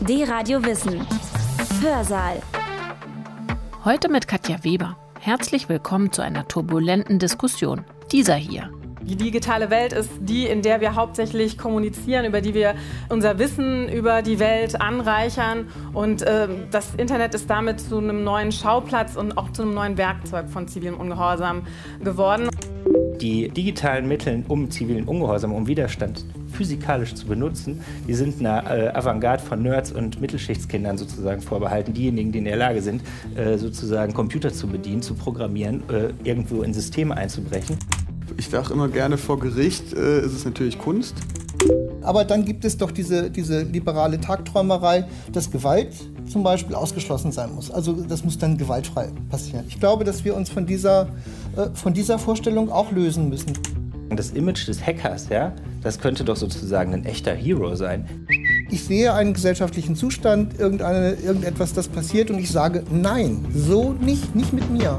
D-Radio Wissen. Hörsaal. Heute mit Katja Weber. Herzlich willkommen zu einer turbulenten Diskussion. Dieser hier. Die digitale Welt ist die, in der wir hauptsächlich kommunizieren, über die wir unser Wissen über die Welt anreichern. Und das Internet ist damit zu einem neuen Schauplatz und auch zu einem neuen Werkzeug von zivilem Ungehorsam geworden. Die digitalen Mittel, um zivilen Ungehorsam, um Widerstand physikalisch zu benutzen, die sind einer Avantgarde von Nerds und Mittelschichtskindern sozusagen vorbehalten. Diejenigen, die in der Lage sind, sozusagen Computer zu bedienen, zu programmieren, irgendwo in Systeme einzubrechen. Ich sage immer gerne, vor Gericht ist es natürlich Kunst. Aber dann gibt es doch diese liberale Tagträumerei, dass Gewalt zum Beispiel ausgeschlossen sein muss. Also das muss dann gewaltfrei passieren. Ich glaube, dass wir uns von dieser Vorstellung auch lösen müssen. Das Image des Hackers, ja, das könnte doch sozusagen ein echter Hero sein. Ich sehe einen gesellschaftlichen Zustand, irgendetwas, das passiert, und ich sage, nein, so nicht mit mir.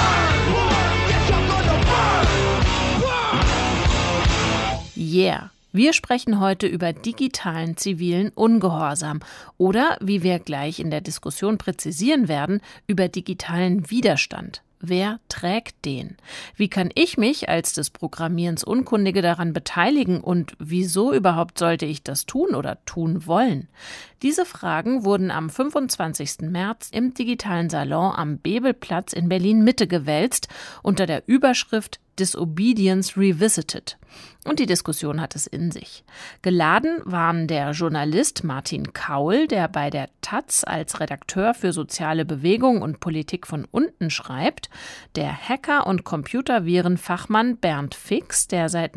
Yeah. Wir sprechen heute über digitalen zivilen Ungehorsam oder, wie wir gleich in der Diskussion präzisieren werden, über digitalen Widerstand. Wer trägt den? Wie kann ich mich als des Programmierens Unkundige daran beteiligen und wieso überhaupt sollte ich das tun oder tun wollen? Diese Fragen wurden am 25. März im digitalen Salon am Bebelplatz in Berlin-Mitte gewälzt unter der Überschrift Disobedience Revisited. Und die Diskussion hat es in sich. Geladen waren der Journalist Martin Kaul, der bei der taz als Redakteur für soziale Bewegung und Politik von unten schreibt, der Hacker- und Computervirenfachmann Bernd Fix, der seit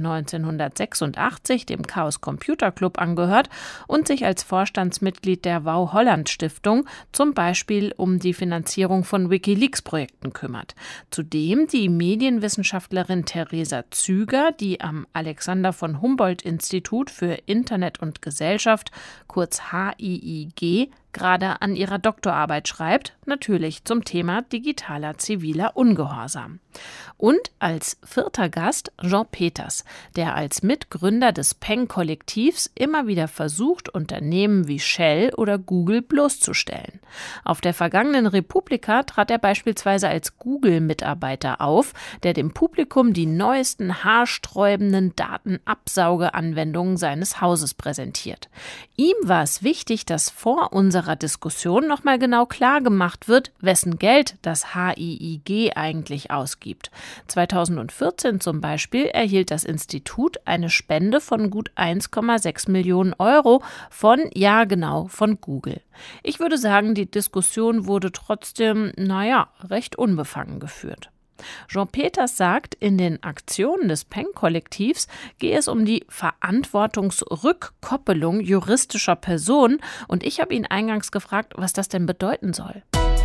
1986 dem Chaos Computer Club angehört und sich als Vorstandsmitglied der Wau-Holland-Stiftung zum Beispiel um die Finanzierung von WikiLeaks-Projekten kümmert. Zudem die Medienwissenschaftlerin Theresa Züger, die am Alexander von Humboldt-Institut für Internet und Gesellschaft, kurz HIIG, gerade an ihrer Doktorarbeit schreibt, natürlich zum Thema digitaler ziviler Ungehorsam. Und als vierter Gast Jean Peters, der als Mitgründer des Peng-Kollektivs immer wieder versucht, Unternehmen wie Shell oder Google bloßzustellen. Auf der vergangenen Republika trat er beispielsweise als Google-Mitarbeiter auf, der dem Publikum die neuesten haarsträubenden Datenabsaugeanwendungen seines Hauses präsentiert. Ihm war es wichtig, dass vor unserer Diskussion nochmal genau klar gemacht wird, wessen Geld das HIIG eigentlich ausgibt. 2014 zum Beispiel erhielt das Institut eine Spende von gut 1,6 Millionen Euro von Google. Ich würde sagen, die Diskussion wurde trotzdem, recht unbefangen geführt. Jean Peters sagt, in den Aktionen des Peng-Kollektivs gehe es um die Verantwortungsrückkoppelung juristischer Personen, und ich habe ihn eingangs gefragt, was das denn bedeuten soll.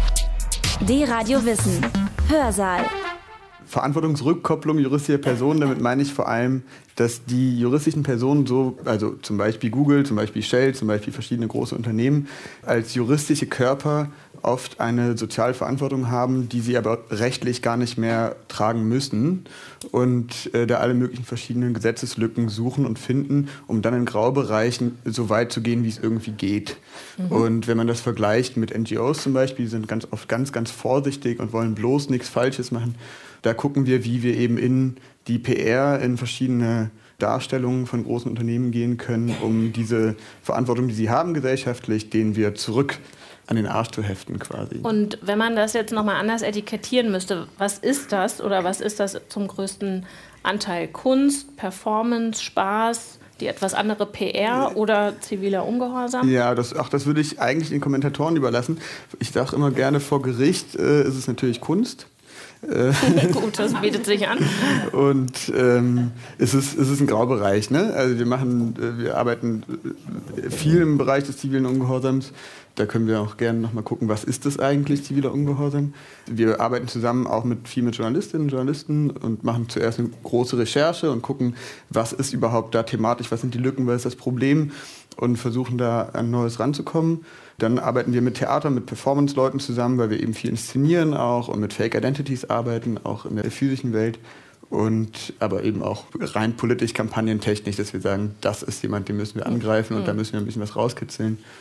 D-Radio Wissen. Hörsaal. Verantwortungsrückkopplung juristischer Personen, damit meine ich vor allem, dass die juristischen Personen also zum Beispiel Google, zum Beispiel Shell, zum Beispiel verschiedene große Unternehmen, als juristische Körper oft eine Sozialverantwortung haben, die sie aber rechtlich gar nicht mehr tragen müssen und da alle möglichen verschiedenen Gesetzeslücken suchen und finden, um dann in Graubereichen so weit zu gehen, wie es irgendwie geht. Und wenn man das vergleicht mit NGOs zum Beispiel, die sind ganz oft ganz, ganz vorsichtig und wollen bloß nichts Falsches machen. Da gucken wir, wie wir eben in die PR, in verschiedene Darstellungen von großen Unternehmen gehen können, um diese Verantwortung, die sie haben gesellschaftlich, denen wir zurück an den Arsch zu heften quasi. Und wenn man das jetzt nochmal anders etikettieren müsste, was ist das oder was ist das zum größten Anteil? Kunst, Performance, Spaß, die etwas andere PR oder ziviler Ungehorsam? Ja, das würde ich eigentlich den Kommentatoren überlassen. Ich sage immer gerne, vor Gericht ist es natürlich Kunst. Gut, das bietet sich an. Und es ist ein Graubereich, ne? Also wir arbeiten viel im Bereich des zivilen Ungehorsams. Da können wir auch gerne nochmal gucken, was ist das eigentlich, ziviler Ungehorsam. Wir arbeiten zusammen auch viel mit Journalistinnen und Journalisten und machen zuerst eine große Recherche und gucken, was ist überhaupt da thematisch, was sind die Lücken, was ist das Problem, und versuchen da an Neues ranzukommen. Dann arbeiten wir mit Theater, mit Performance-Leuten zusammen, weil wir eben viel inszenieren auch und mit Fake Identities arbeiten, auch in der physischen Welt. Und aber eben auch rein politisch, kampagnentechnisch, dass wir sagen, das ist jemand, den müssen wir angreifen und da müssen wir ein bisschen was rauskitzeln.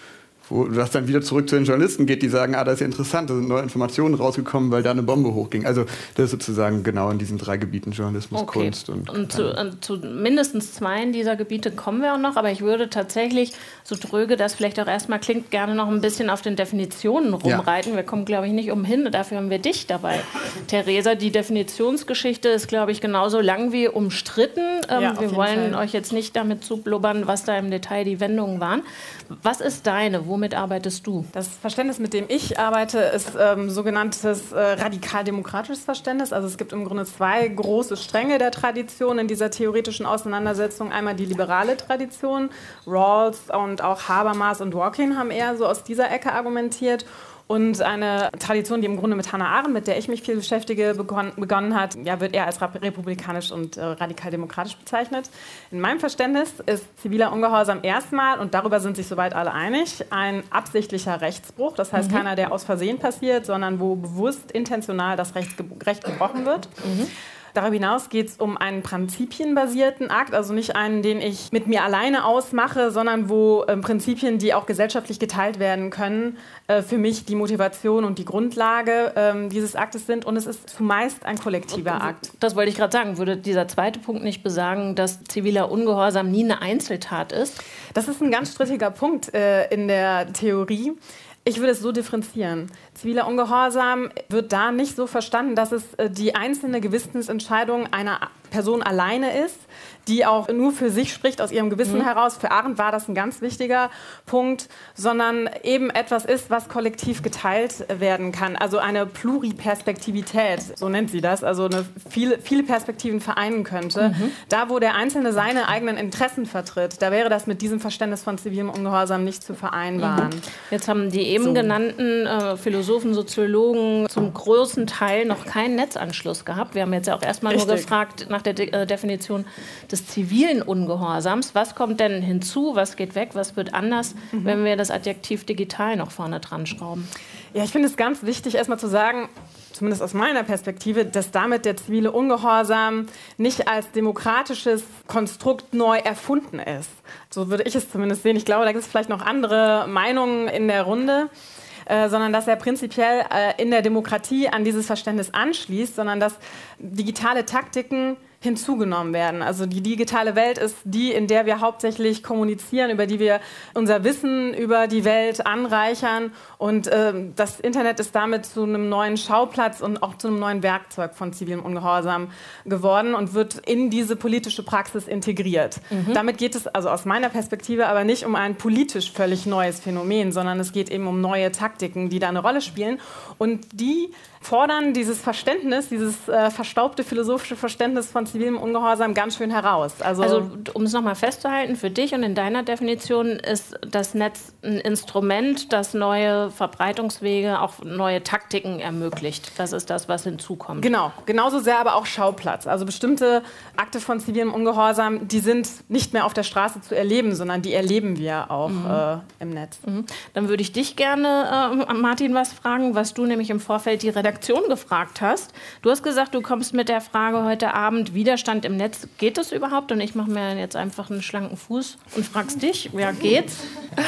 wo das dann wieder zurück zu den Journalisten geht, die sagen, das ist ja interessant, da sind neue Informationen rausgekommen, weil da eine Bombe hochging. Also das ist sozusagen genau in diesen 3 Gebieten Journalismus, Kunst und zu mindestens 2 dieser Gebiete kommen wir auch noch, aber ich würde tatsächlich, so dröge das vielleicht auch erstmal klingt, gerne noch ein bisschen auf den Definitionen rumreiten. Wir kommen, glaube ich, nicht umhin, dafür haben wir dich dabei, Theresa. Die Definitionsgeschichte ist, glaube ich, genauso lang wie umstritten. Wir wollen euch jetzt nicht damit zublubbern, was da im Detail die Wendungen waren. Was ist deine? Womit arbeitest du? Das Verständnis, mit dem ich arbeite, ist sogenanntes radikal-demokratisches Verständnis. Also es gibt im Grunde 2 große Stränge der Tradition in dieser theoretischen Auseinandersetzung. Einmal die liberale Tradition. Rawls und auch Habermas und Dworkin haben eher so aus dieser Ecke argumentiert. Und eine Tradition, die im Grunde mit Hannah Arendt, mit der ich mich viel beschäftige, begonnen hat, wird eher als republikanisch und radikal-demokratisch bezeichnet. In meinem Verständnis ist ziviler Ungehorsam erstmal, und darüber sind sich soweit alle einig, ein absichtlicher Rechtsbruch. Das heißt, keiner, der aus Versehen passiert, sondern wo bewusst, intentional das Recht gebrochen wird. Darüber hinaus geht es um einen prinzipienbasierten Akt, also nicht einen, den ich mit mir alleine ausmache, sondern wo Prinzipien, die auch gesellschaftlich geteilt werden können, für mich die Motivation und die Grundlage dieses Aktes sind. Und es ist zumeist ein kollektiver Akt. Das wollte ich gerade sagen. Würde dieser zweite Punkt nicht besagen, dass ziviler Ungehorsam nie eine Einzeltat ist? Das ist ein ganz strittiger Punkt in der Theorie. Ich würde es so differenzieren. Ziviler Ungehorsam wird da nicht so verstanden, dass es die einzelne Gewissensentscheidung einer Person alleine ist, die auch nur für sich spricht, aus ihrem Gewissen heraus. Für Arendt war das ein ganz wichtiger Punkt, sondern eben etwas ist, was kollektiv geteilt werden kann. Also eine Pluriperspektivität, so nennt sie das, also eine viele Perspektiven vereinen könnte. Da, wo der Einzelne seine eigenen Interessen vertritt, da wäre das mit diesem Verständnis von zivilem Ungehorsam nicht zu vereinbaren. Jetzt haben die eben genannten Philosophen, Soziologen zum großen Teil noch keinen Netzanschluss gehabt. Wir haben jetzt ja auch erstmal nur gefragt nach der Definition des zivilen Ungehorsams. Was kommt denn hinzu? Was geht weg? Was wird anders, wenn wir das Adjektiv digital noch vorne dran schrauben? Ja, ich finde es ganz wichtig, erstmal zu sagen, zumindest aus meiner Perspektive, dass damit der zivile Ungehorsam nicht als demokratisches Konstrukt neu erfunden ist. So würde ich es zumindest sehen. Ich glaube, da gibt es vielleicht noch andere Meinungen in der Runde. Sondern dass er prinzipiell in der Demokratie an dieses Verständnis anschließt, sondern dass digitale Taktiken hinzugenommen werden. Also die digitale Welt ist die, in der wir hauptsächlich kommunizieren, über die wir unser Wissen über die Welt anreichern. Und das Internet ist damit zu einem neuen Schauplatz und auch zu einem neuen Werkzeug von zivilem Ungehorsam geworden und wird in diese politische Praxis integriert. Damit geht es also aus meiner Perspektive aber nicht um ein politisch völlig neues Phänomen, sondern es geht eben um neue Taktiken, die da eine Rolle spielen. Und die fordern dieses Verständnis, dieses verstaubte philosophische Verständnis von zivilem Ungehorsam ganz schön heraus. Also um es nochmal festzuhalten, für dich und in deiner Definition ist das Netz ein Instrument, das neue Verbreitungswege, auch neue Taktiken ermöglicht. Das ist das, was hinzukommt. Genau, genauso sehr aber auch Schauplatz. Also bestimmte Akte von zivilem Ungehorsam, die sind nicht mehr auf der Straße zu erleben, sondern die erleben wir auch im Netz. Dann würde ich dich gerne, Martin, was fragen, was du nämlich im Vorfeld die Redaktion gefragt hast. Du hast gesagt, du kommst mit der Frage heute Abend, Widerstand im Netz, geht es überhaupt? Und ich mache mir jetzt einfach einen schlanken Fuß und fragst dich, ja, geht's?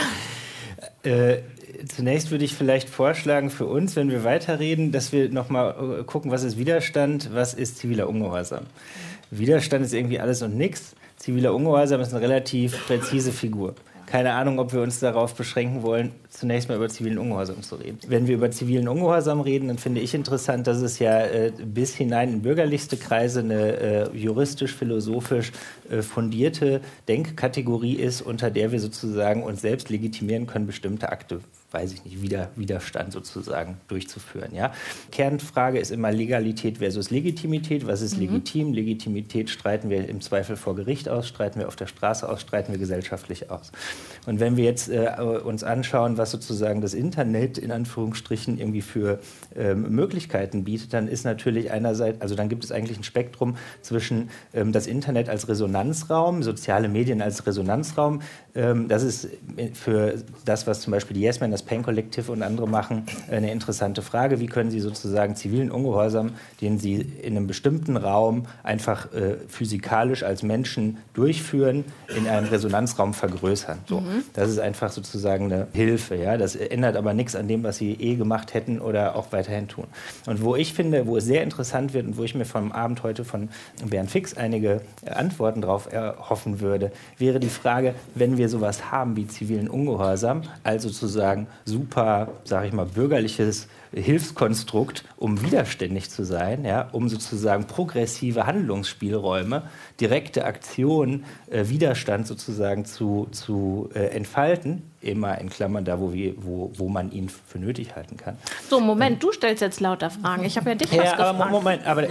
Zunächst würde ich vielleicht vorschlagen für uns, wenn wir weiterreden, dass wir nochmal gucken, was ist Widerstand, was ist ziviler Ungehorsam. Widerstand ist irgendwie alles und nichts. Ziviler Ungehorsam ist eine relativ präzise Figur. Keine Ahnung, ob wir uns darauf beschränken wollen, zunächst mal über zivilen Ungehorsam zu reden. Wenn wir über zivilen Ungehorsam reden, dann finde ich interessant, dass es ja bis hinein in bürgerlichste Kreise eine juristisch-philosophisch fundierte Denkkategorie ist, unter der wir sozusagen uns selbst legitimieren können, bestimmte Akte, weiß ich nicht, Widerstand sozusagen durchzuführen. Ja? Kernfrage ist immer Legalität versus Legitimität. Was ist legitim? Legitimität streiten wir im Zweifel vor Gericht aus, streiten wir auf der Straße aus, streiten wir gesellschaftlich aus. Und wenn wir jetzt uns anschauen, was sozusagen das Internet in Anführungsstrichen irgendwie für Möglichkeiten bietet, dann ist natürlich einerseits, also dann gibt es eigentlich ein Spektrum zwischen das Internet als Resonanzraum, soziale Medien als Resonanzraum. Das ist für das, was zum Beispiel die Yes Men das Pain Collective und andere machen, eine interessante Frage. Wie können Sie sozusagen zivilen Ungehorsam, den Sie in einem bestimmten Raum einfach physikalisch als Menschen durchführen, in einem Resonanzraum vergrößern? So. Das ist einfach sozusagen eine Hilfe. Ja? Das ändert aber nichts an dem, was Sie gemacht hätten oder auch weiterhin tun. Und wo ich finde, wo es sehr interessant wird und wo ich mir vom Abend heute von Bernd Fix einige Antworten darauf erhoffen würde, wäre die Frage, wenn wir sowas haben wie zivilen Ungehorsam, also sozusagen super, sage ich mal, bürgerliches Hilfskonstrukt, um widerständig zu sein, ja, um sozusagen progressive Handlungsspielräume, direkte Aktionen, Widerstand sozusagen zu entfalten, immer in Klammern da, wo man ihn für nötig halten kann. So, Moment, du stellst jetzt lauter Fragen. Ich habe ja dich was gefragt. Aber Moment, aber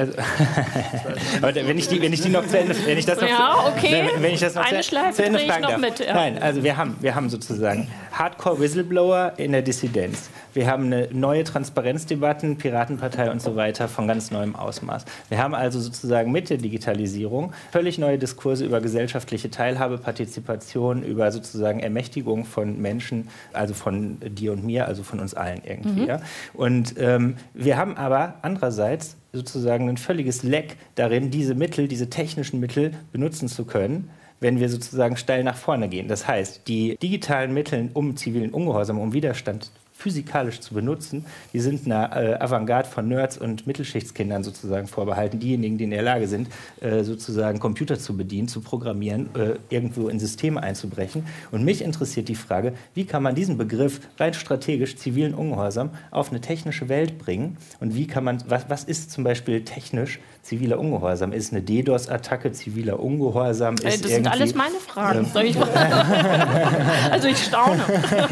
wenn ich die noch zu Ende, wenn ich das noch eine Schleife drehe ich noch mit. Ja. Nein, also wir haben sozusagen Hardcore-Whistleblower in der Dissidenz. Wir haben eine neue Transparenzdebatten, Piratenpartei und so weiter von ganz neuem Ausmaß. Wir haben also sozusagen mit der Digitalisierung völlig neue Diskurse über gesellschaftliche Teilhabe, Partizipation, über sozusagen Ermächtigung von Menschen, also von dir und mir, also von uns allen irgendwie. Ja? Und wir haben aber andererseits sozusagen ein völliges Leck darin, diese technischen Mittel benutzen zu können, wenn wir sozusagen steil nach vorne gehen. Das heißt, die digitalen Mittel, um zivilen Ungehorsam, um Widerstand physikalisch zu benutzen, die sind einer Avantgarde von Nerds und Mittelschichtskindern sozusagen vorbehalten, diejenigen, die in der Lage sind, sozusagen Computer zu bedienen, zu programmieren, irgendwo in Systeme einzubrechen. Und mich interessiert die Frage, wie kann man diesen Begriff rein strategisch zivilen Ungehorsam auf eine technische Welt bringen und wie kann man, was ist zum Beispiel technisch ziviler Ungehorsam? Ist eine DDoS-Attacke ziviler Ungehorsam? Das sind alles meine Fragen. Also ich staune.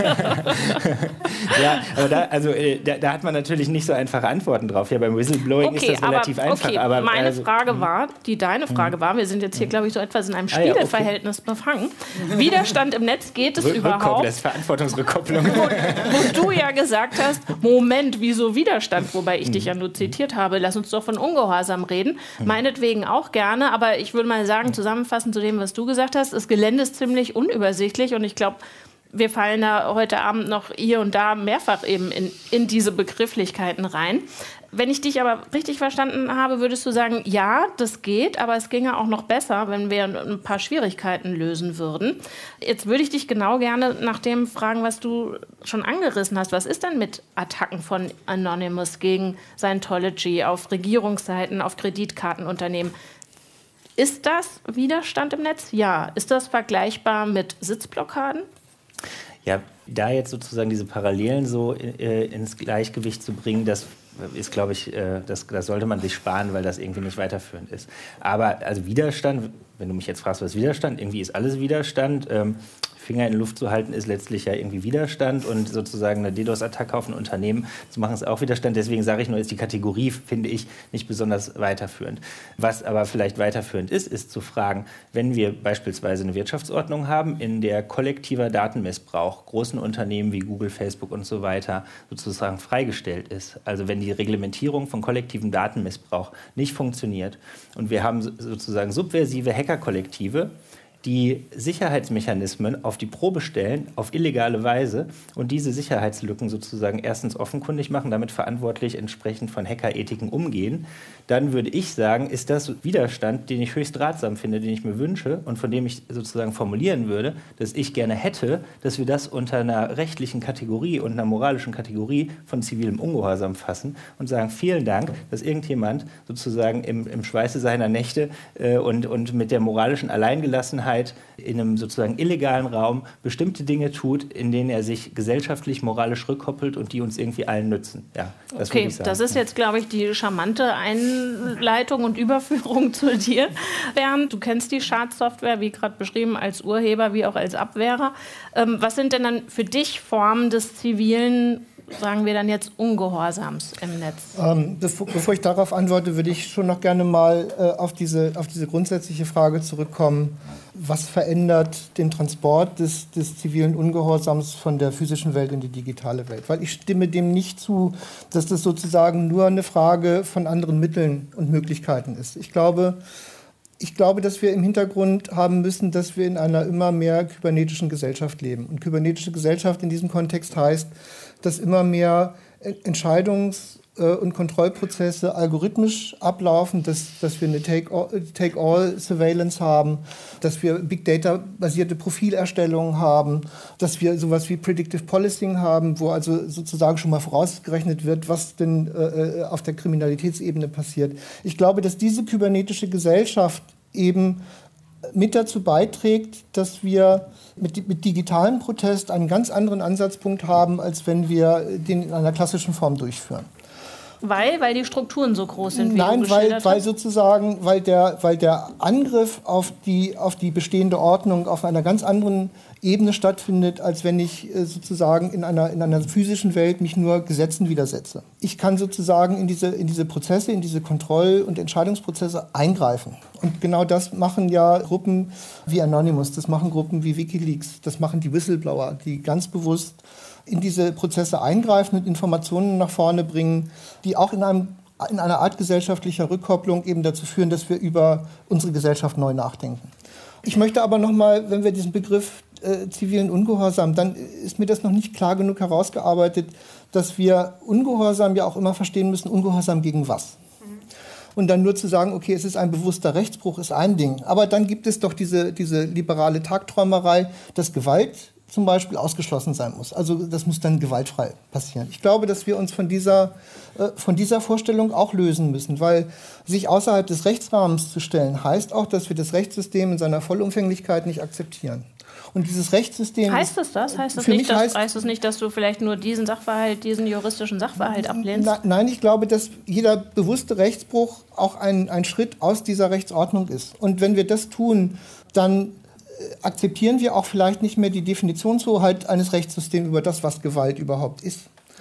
Ja, aber da hat man natürlich nicht so einfache Antworten drauf. Ja, beim Whistleblowing ist das relativ einfach. Aber meine Frage war, deine Frage war, wir sind jetzt hier, glaube ich, so etwas in einem Spiegelverhältnis befangen. Widerstand im Netz, geht es überhaupt? Das ist Verantwortungsrückkopplung. Wo du ja gesagt hast, Moment, wieso Widerstand? Wobei ich dich ja nur zitiert habe, lass uns doch von Ungehorsam reden. Meinetwegen auch gerne, aber ich würde mal sagen, zusammenfassend zu dem, was du gesagt hast, das Gelände ist ziemlich unübersichtlich und ich glaube, wir fallen da heute Abend noch hier und da mehrfach eben in diese Begrifflichkeiten rein. Wenn ich dich aber richtig verstanden habe, würdest du sagen, ja, das geht, aber es ginge auch noch besser, wenn wir ein paar Schwierigkeiten lösen würden. Jetzt würde ich dich genau gerne nach dem fragen, was du schon angerissen hast. Was ist denn mit Attacken von Anonymous gegen Scientology auf Regierungsseiten, auf Kreditkartenunternehmen? Ist das Widerstand im Netz? Ja. Ist das vergleichbar mit Sitzblockaden? Ja, da jetzt sozusagen diese Parallelen so ins Gleichgewicht zu bringen, das ist, glaube ich, das sollte man sich sparen, weil das irgendwie nicht weiterführend ist. Aber also Widerstand, wenn du mich jetzt fragst, was ist Widerstand? Irgendwie ist alles Widerstand. Finger in die Luft zu halten, ist letztlich ja irgendwie Widerstand und sozusagen eine DDoS-Attacke auf ein Unternehmen zu machen, ist auch Widerstand. Deswegen sage ich nur, ist die Kategorie, finde ich, nicht besonders weiterführend. Was aber vielleicht weiterführend ist zu fragen, wenn wir beispielsweise eine Wirtschaftsordnung haben, in der kollektiver Datenmissbrauch großen Unternehmen wie Google, Facebook und so weiter sozusagen freigestellt ist, also wenn die Reglementierung von kollektivem Datenmissbrauch nicht funktioniert und wir haben sozusagen subversive Hackerkollektive, die Sicherheitsmechanismen auf die Probe stellen, auf illegale Weise und diese Sicherheitslücken sozusagen erstens offenkundig machen, damit verantwortlich entsprechend von Hackerethiken umgehen, dann würde ich sagen, ist das Widerstand, den ich höchst ratsam finde, den ich mir wünsche und von dem ich sozusagen formulieren würde, dass ich gerne hätte, dass wir das unter einer rechtlichen Kategorie und einer moralischen Kategorie von zivilem Ungehorsam fassen und sagen, vielen Dank, dass irgendjemand sozusagen im Schweiße seiner Nächte und mit der moralischen Alleingelassenheit in einem sozusagen illegalen Raum bestimmte Dinge tut, in denen er sich gesellschaftlich, moralisch rückkoppelt und die uns irgendwie allen nützen. Ja, das würde ich sagen. Das ist jetzt, glaube ich, die charmante Einleitung und Überführung zu dir. Bernd, du kennst die Schadsoftware, wie gerade beschrieben, als Urheber wie auch als Abwehrer. Was sind denn dann für dich Formen des zivilen, sagen wir dann jetzt, Ungehorsams im Netz? Bevor ich darauf antworte, würde ich schon noch gerne mal auf diese grundsätzliche Frage zurückkommen. Was verändert den Transport des zivilen Ungehorsams von der physischen Welt in die digitale Welt? Weil ich stimme dem nicht zu, dass das sozusagen nur eine Frage von anderen Mitteln und Möglichkeiten ist. Ich glaube, Ich glaube, dass wir im Hintergrund haben müssen, dass wir in einer immer mehr kybernetischen Gesellschaft leben. Und kybernetische Gesellschaft in diesem Kontext heißt, dass immer mehr Entscheidungs- und Kontrollprozesse algorithmisch ablaufen, dass wir eine Take-all-Surveillance haben, dass wir Big-Data-basierte Profilerstellung haben, dass wir sowas wie Predictive Policing haben, wo also sozusagen schon mal vorausgerechnet wird, was denn auf der Kriminalitätsebene passiert. Ich glaube, dass diese kybernetische Gesellschaft eben mit dazu beiträgt, dass wir mit digitalen Protest einen ganz anderen Ansatzpunkt haben, als wenn wir den in einer klassischen Form durchführen. Weil die Strukturen so groß sind, wie Nein, du geschildert weil hast? sozusagen, weil der Angriff auf die bestehende Ordnung auf einer ganz anderen Ebene stattfindet, als wenn ich sozusagen in einer physischen Welt mich nur Gesetzen widersetze. Ich kann sozusagen in diese Prozesse, in diese Kontroll- und Entscheidungsprozesse eingreifen. Und genau das machen ja Gruppen wie Anonymous, das machen Gruppen wie WikiLeaks, das machen die Whistleblower, die ganz bewusst in diese Prozesse eingreifen und Informationen nach vorne bringen, die auch in einer Art gesellschaftlicher Rückkopplung eben dazu führen, dass wir über unsere Gesellschaft neu nachdenken. Ich möchte aber nochmal, wenn wir diesen Begriff zivilen Ungehorsam, dann ist mir das noch nicht klar genug herausgearbeitet, dass wir Ungehorsam ja auch immer verstehen müssen, Ungehorsam gegen was. Und dann nur zu sagen, okay, es ist ein bewusster Rechtsbruch, ist ein Ding. Aber dann gibt es doch diese liberale Tagträumerei, dass Gewalt zum Beispiel ausgeschlossen sein muss. Also das muss dann gewaltfrei passieren. Ich glaube, dass wir uns von dieser Vorstellung auch lösen müssen, weil sich außerhalb des Rechtsrahmens zu stellen, heißt auch, dass wir das Rechtssystem in seiner Vollumfänglichkeit nicht akzeptieren. Und dieses Rechtssystem... Heißt es das? Heißt es nicht, dass du vielleicht nur diesen juristischen Sachverhalt ablehnst? Nein, ich glaube, dass jeder bewusste Rechtsbruch auch ein Schritt aus dieser Rechtsordnung ist. Und wenn wir das tun, dann akzeptieren wir auch vielleicht nicht mehr die Definitionshoheit eines Rechtssystems über das, was Gewalt überhaupt ist.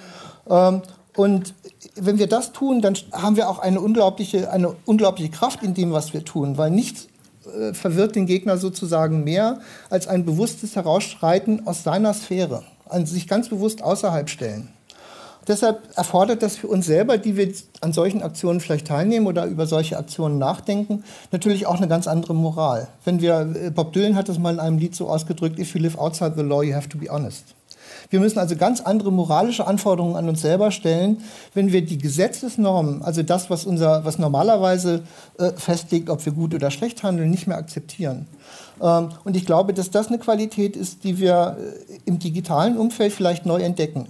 Und wenn wir das tun, dann haben wir auch eine unglaubliche Kraft in dem, was wir tun, weil nichts verwirrt den Gegner sozusagen mehr als ein bewusstes Herausschreiten aus seiner Sphäre, an sich ganz bewusst außerhalb stellen. Deshalb erfordert das für uns selber, die wir an solchen Aktionen vielleicht teilnehmen oder über solche Aktionen nachdenken, natürlich auch eine ganz andere Moral. Bob Dylan hat das mal in einem Lied so ausgedrückt, if you live outside the law, you have to be honest. Wir müssen also ganz andere moralische Anforderungen an uns selber stellen, wenn wir die Gesetzesnormen, also das, was normalerweise festlegt, ob wir gut oder schlecht handeln, nicht mehr akzeptieren. Und ich glaube, dass das eine Qualität ist, die wir im digitalen Umfeld vielleicht neu entdecken.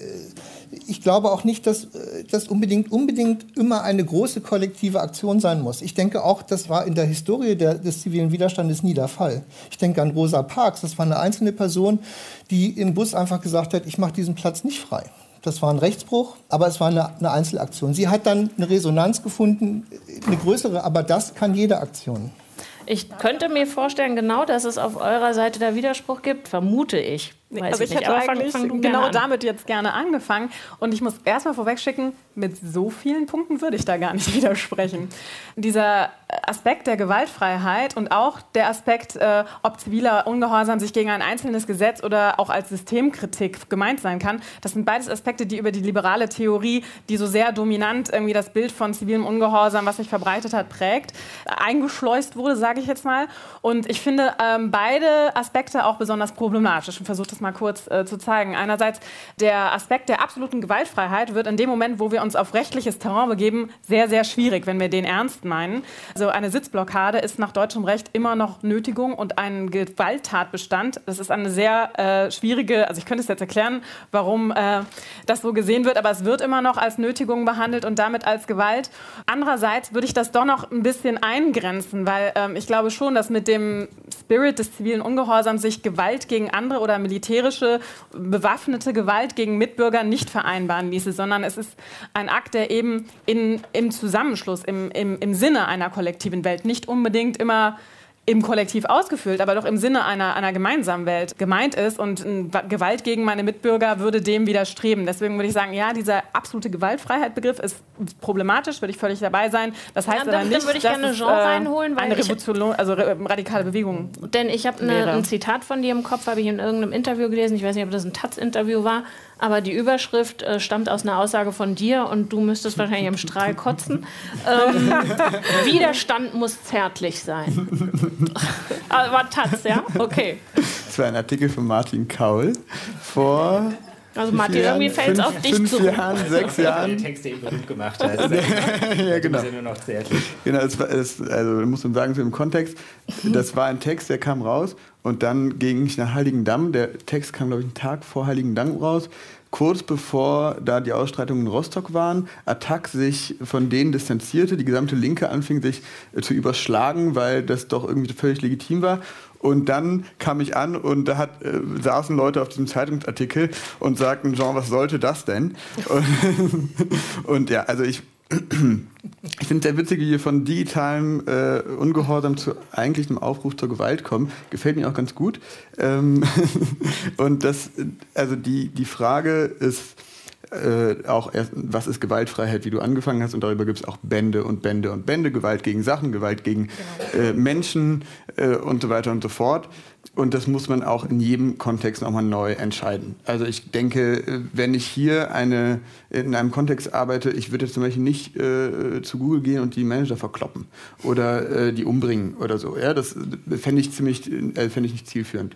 Ich glaube auch nicht, dass das unbedingt immer eine große kollektive Aktion sein muss. Ich denke auch, das war in der Historie des zivilen Widerstandes nie der Fall. Ich denke an Rosa Parks, das war eine einzelne Person, die im Bus einfach gesagt hat, ich mache diesen Platz nicht frei. Das war ein Rechtsbruch, aber es war eine Einzelaktion. Sie hat dann eine Resonanz gefunden, eine größere, aber das kann jede Aktion. Ich könnte mir vorstellen, genau, dass es auf eurer Seite da Widerspruch gibt, vermute ich. Also ich hätte eigentlich genau damit jetzt gerne angefangen. Und ich muss erstmal vorwegschicken, mit so vielen Punkten würde ich da gar nicht widersprechen. Dieser Aspekt der Gewaltfreiheit und auch der Aspekt, ob ziviler Ungehorsam sich gegen ein einzelnes Gesetz oder auch als Systemkritik gemeint sein kann, das sind beides Aspekte, die über die liberale Theorie, die so sehr dominant irgendwie das Bild von zivilem Ungehorsam, was sich verbreitet hat, prägt, eingeschleust wurde, sage ich jetzt mal. Und ich finde beide Aspekte auch besonders problematisch und versuche das mal kurz zu zeigen. Einerseits der Aspekt der absoluten Gewaltfreiheit wird in dem Moment, wo wir uns auf rechtliches Terrain begeben, sehr, sehr schwierig, wenn wir den ernst meinen. Also eine Sitzblockade ist nach deutschem Recht immer noch Nötigung und ein Gewalttatbestand. Das ist eine sehr schwierige, also ich könnte es jetzt erklären, warum das so gesehen wird, aber es wird immer noch als Nötigung behandelt und damit als Gewalt. Andererseits würde ich das doch noch ein bisschen eingrenzen, weil ich glaube schon, dass mit dem Spirit des zivilen Ungehorsams sich Gewalt gegen andere oder militärische, bewaffnete Gewalt gegen Mitbürger nicht vereinbaren ließe, sondern es ist ein Akt, der eben im Zusammenschluss, im Sinne einer kollektiven Welt nicht unbedingt immer im Kollektiv ausgefüllt, aber doch im Sinne einer gemeinsamen Welt gemeint ist und Gewalt gegen meine Mitbürger würde dem widerstreben. Deswegen würde ich sagen, ja, dieser absolute Gewaltfreiheit-Begriff ist problematisch, würde ich völlig dabei sein. Das heißt aber nicht, dann würde ich gerne Jean reinholen, weil eine Revolution, also radikale Bewegung. Denn ich habe ein Zitat von dir im Kopf, habe ich in irgendeinem Interview gelesen, ich weiß nicht, ob das ein Taz-Interview war, aber die Überschrift stammt aus einer Aussage von dir und du müsstest wahrscheinlich im Strahl kotzen. Widerstand muss zärtlich sein. Aber Taz, ja? Okay. Das war ein Artikel von Martin Kaul vor... Also Martin, irgendwie fällt es auf dich zu. 5 Jahren, 6 Jahren. Der Text eben berühmt gemacht hat. Ja, genau. Das ist ja nur noch zärtlich. Genau, also muss man sagen, so im Kontext, das war ein Text, der kam raus und dann ging ich nach Heiligendamm. Der Text kam, glaube ich, einen Tag vor Heiligendamm raus. Kurz bevor da die Ausschreitungen in Rostock waren, Attac sich von denen distanzierte, die gesamte Linke anfing sich zu überschlagen, weil das doch irgendwie völlig legitim war. Und dann kam ich an und da saßen Leute auf diesem Zeitungsartikel und sagten, Jean, was sollte das denn? Und ja, also ich finde es sehr witzig, wie wir von digitalem Ungehorsam zu eigentlichem Aufruf zur Gewalt kommen. Gefällt mir auch ganz gut. Und also die Frage ist auch erst, was ist Gewaltfreiheit, wie du angefangen hast, und darüber gibt es auch Bände und Bände und Bände, Gewalt gegen Sachen, Gewalt gegen Menschen und so weiter und so fort. Und das muss man auch in jedem Kontext nochmal neu entscheiden. Also ich denke, wenn ich hier in einem Kontext arbeite, ich würde jetzt zum Beispiel nicht zu Google gehen und die Manager verkloppen oder die umbringen oder so. Ja, das fände ich nicht zielführend.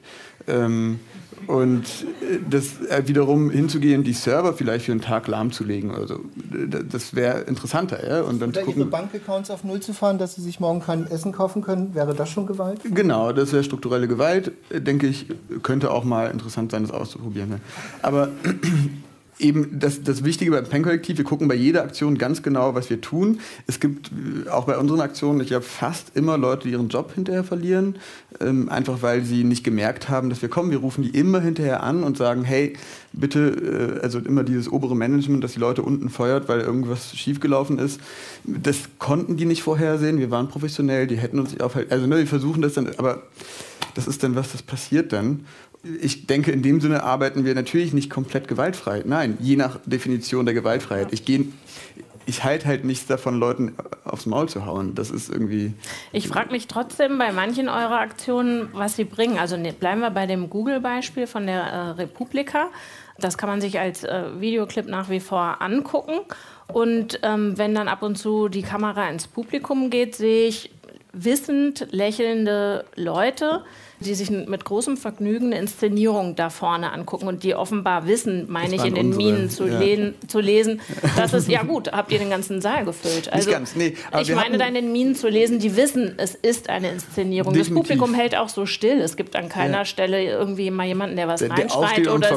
Und das wiederum hinzugehen, die Server vielleicht für einen Tag lahmzulegen oder so, das wäre interessanter. Ja? Und dann oder ihre Bankaccounts auf Null zu fahren, dass sie sich morgen kein Essen kaufen können, wäre das schon Gewalt? Genau, das wäre strukturelle Gewalt, denke ich, könnte auch mal interessant sein, das auszuprobieren. Ne? Aber eben das Wichtige beim PEN-Kollektiv, wir gucken bei jeder Aktion ganz genau, was wir tun. Es gibt auch bei unseren Aktionen, ich glaube, fast immer Leute, die ihren Job hinterher verlieren, einfach weil sie nicht gemerkt haben, dass wir kommen. Wir rufen die immer hinterher an und sagen, hey, bitte, also immer dieses obere Management, das die Leute unten feuert, weil irgendwas schiefgelaufen ist. Das konnten die nicht vorhersehen. Wir waren professionell, die hätten uns nicht aufhalten. Also wir versuchen das dann, aber das ist dann was, das passiert dann. Ich denke, in dem Sinne arbeiten wir natürlich nicht komplett gewaltfrei. Nein, je nach Definition der Gewaltfreiheit. Ich halte halt nichts davon, Leuten aufs Maul zu hauen. Das ist irgendwie... Ich frage mich trotzdem bei manchen eurer Aktionen, was sie bringen. Also bleiben wir bei dem Google-Beispiel von der Republika. Das kann man sich als Videoclip nach wie vor angucken. Und wenn dann ab und zu die Kamera ins Publikum geht, sehe ich wissend lächelnde Leute, die sich mit großem Vergnügen eine Inszenierung da vorne angucken und die offenbar wissen, meine ich, in den Minen zu lesen, dass es, ja gut, habt ihr den ganzen Saal gefüllt. Also, nicht ganz, nee, aber ich meine, da in den Minen zu lesen, die wissen, es ist eine Inszenierung. Definitiv. Das Publikum hält auch so still. Es gibt an keiner Stelle irgendwie mal jemanden, der was reinschreit oder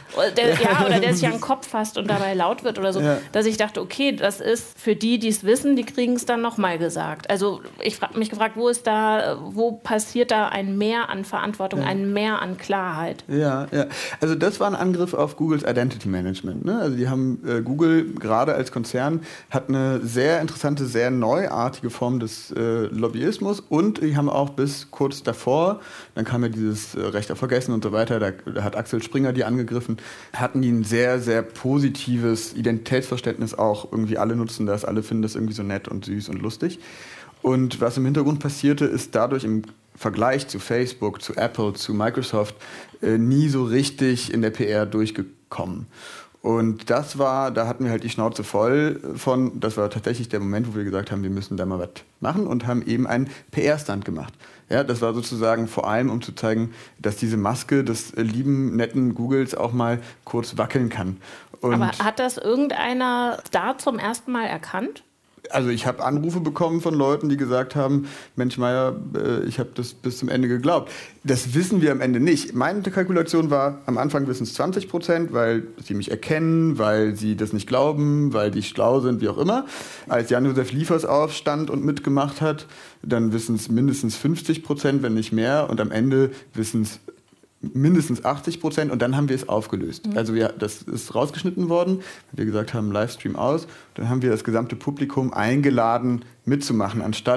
der sich an den Kopf fasst und dabei laut wird oder so. Ja. Dass ich dachte, okay, das ist für die es wissen, die kriegen es dann nochmal gesagt. Also ich habe mich gefragt, wo passiert da ein Mehr an Verantwortung, ein Mehr an Klarheit? Ja. Also das war ein Angriff auf Googles Identity Management. Ne? Also die haben Google gerade als Konzern hat eine sehr interessante, sehr neuartige Form des Lobbyismus und die haben auch bis kurz davor, dann kam ja dieses Recht auf Vergessen und so weiter, da hat Axel Springer die angegriffen, hatten die ein sehr, sehr positives Identitätsverständnis auch. Irgendwie alle nutzen das, alle finden das irgendwie so nett und süß und lustig. Und was im Hintergrund passierte, ist dadurch im Vergleich zu Facebook, zu Apple, zu Microsoft nie so richtig in der PR durchgekommen. Und da hatten wir halt die Schnauze voll von, das war tatsächlich der Moment, wo wir gesagt haben, wir müssen da mal was machen und haben eben einen PR-Stand gemacht. Ja, das war sozusagen vor allem, um zu zeigen, dass diese Maske des lieben, netten Googles auch mal kurz wackeln kann. Und aber hat das irgendeiner da zum ersten Mal erkannt? Also ich habe Anrufe bekommen von Leuten, die gesagt haben, Mensch Meier, ich habe das bis zum Ende geglaubt. Das wissen wir am Ende nicht. Meine Kalkulation war, am Anfang wissen es 20%, weil sie mich erkennen, weil sie das nicht glauben, weil die schlau sind, wie auch immer. Als Jan-Josef Liefers aufstand und mitgemacht hat, dann wissen es mindestens 50%, wenn nicht mehr. Und am Ende wissen es mindestens 80% und dann haben wir es aufgelöst. Also das ist rausgeschnitten worden, wir gesagt haben, Livestream aus. Dann haben wir das gesamte Publikum eingeladen, mitzumachen, anstatt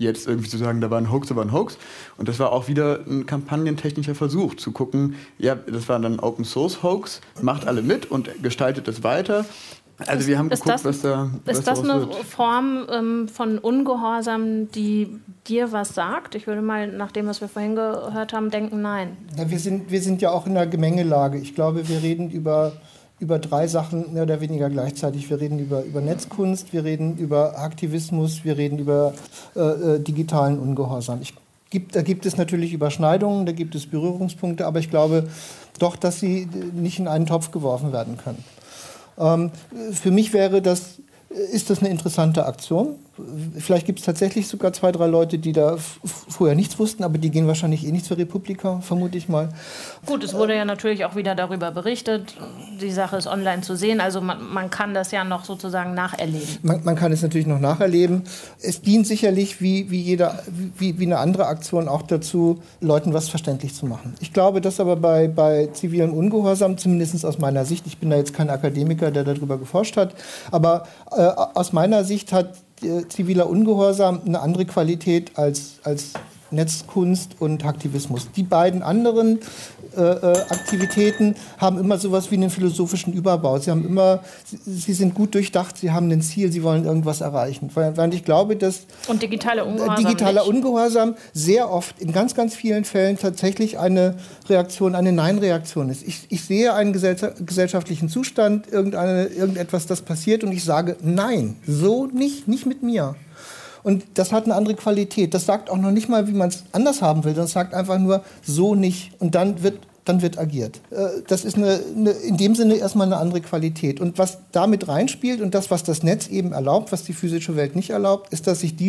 jetzt irgendwie zu sagen, da war ein Hoax. Und das war auch wieder ein kampagnentechnischer Versuch, zu gucken, ja, das war dann ein Open-Source-Hoax, macht alle mit und gestaltet es weiter. Also wir haben geguckt, was da ist das eine Form von Ungehorsam, die dir was sagt? Ich würde mal, nach dem, was wir vorhin gehört haben, denken, nein. Ja, wir sind ja auch in einer Gemengelage. Ich glaube, wir reden über 3 Sachen mehr oder weniger gleichzeitig. Wir reden über Netzkunst, wir reden über Aktivismus, wir reden über digitalen Ungehorsam. Da gibt es natürlich Überschneidungen, da gibt es Berührungspunkte, aber ich glaube doch, dass sie nicht in einen Topf geworfen werden können. Für mich ist das eine interessante Aktion. Vielleicht gibt es tatsächlich sogar 2, 3 Leute, die da vorher nichts wussten, aber die gehen wahrscheinlich nicht zur Republika, vermute ich mal. Gut, es wurde ja natürlich auch wieder darüber berichtet. Die Sache ist online zu sehen, also man kann das ja noch sozusagen nacherleben. Man kann es natürlich noch nacherleben. Es dient sicherlich wie eine andere Aktion auch dazu, Leuten was verständlich zu machen. Ich glaube, dass aber bei zivilem Ungehorsam, zumindest aus meiner Sicht, ich bin da jetzt kein Akademiker, der darüber geforscht hat, aber aus meiner Sicht hat ziviler Ungehorsam eine andere Qualität als Netzkunst und Aktivismus. Die beiden anderen Aktivitäten haben immer sowas wie einen philosophischen Überbau. Sie sind gut durchdacht, sie haben ein Ziel, sie wollen irgendwas erreichen. Weil ich glaube, dass und digitaler Ungehorsam sehr oft, in ganz, ganz vielen Fällen tatsächlich eine Nein-Reaktion ist. Ich sehe einen gesellschaftlichen Zustand, irgendetwas, das passiert und ich sage, nein, so nicht mit mir. Und das hat eine andere Qualität. Das sagt auch noch nicht mal, wie man es anders haben will, sondern es sagt einfach nur, so nicht. Und dann wird agiert. Das ist in dem Sinne erstmal eine andere Qualität. Und was damit reinspielt und das, was das Netz eben erlaubt, was die physische Welt nicht erlaubt, ist, dass ich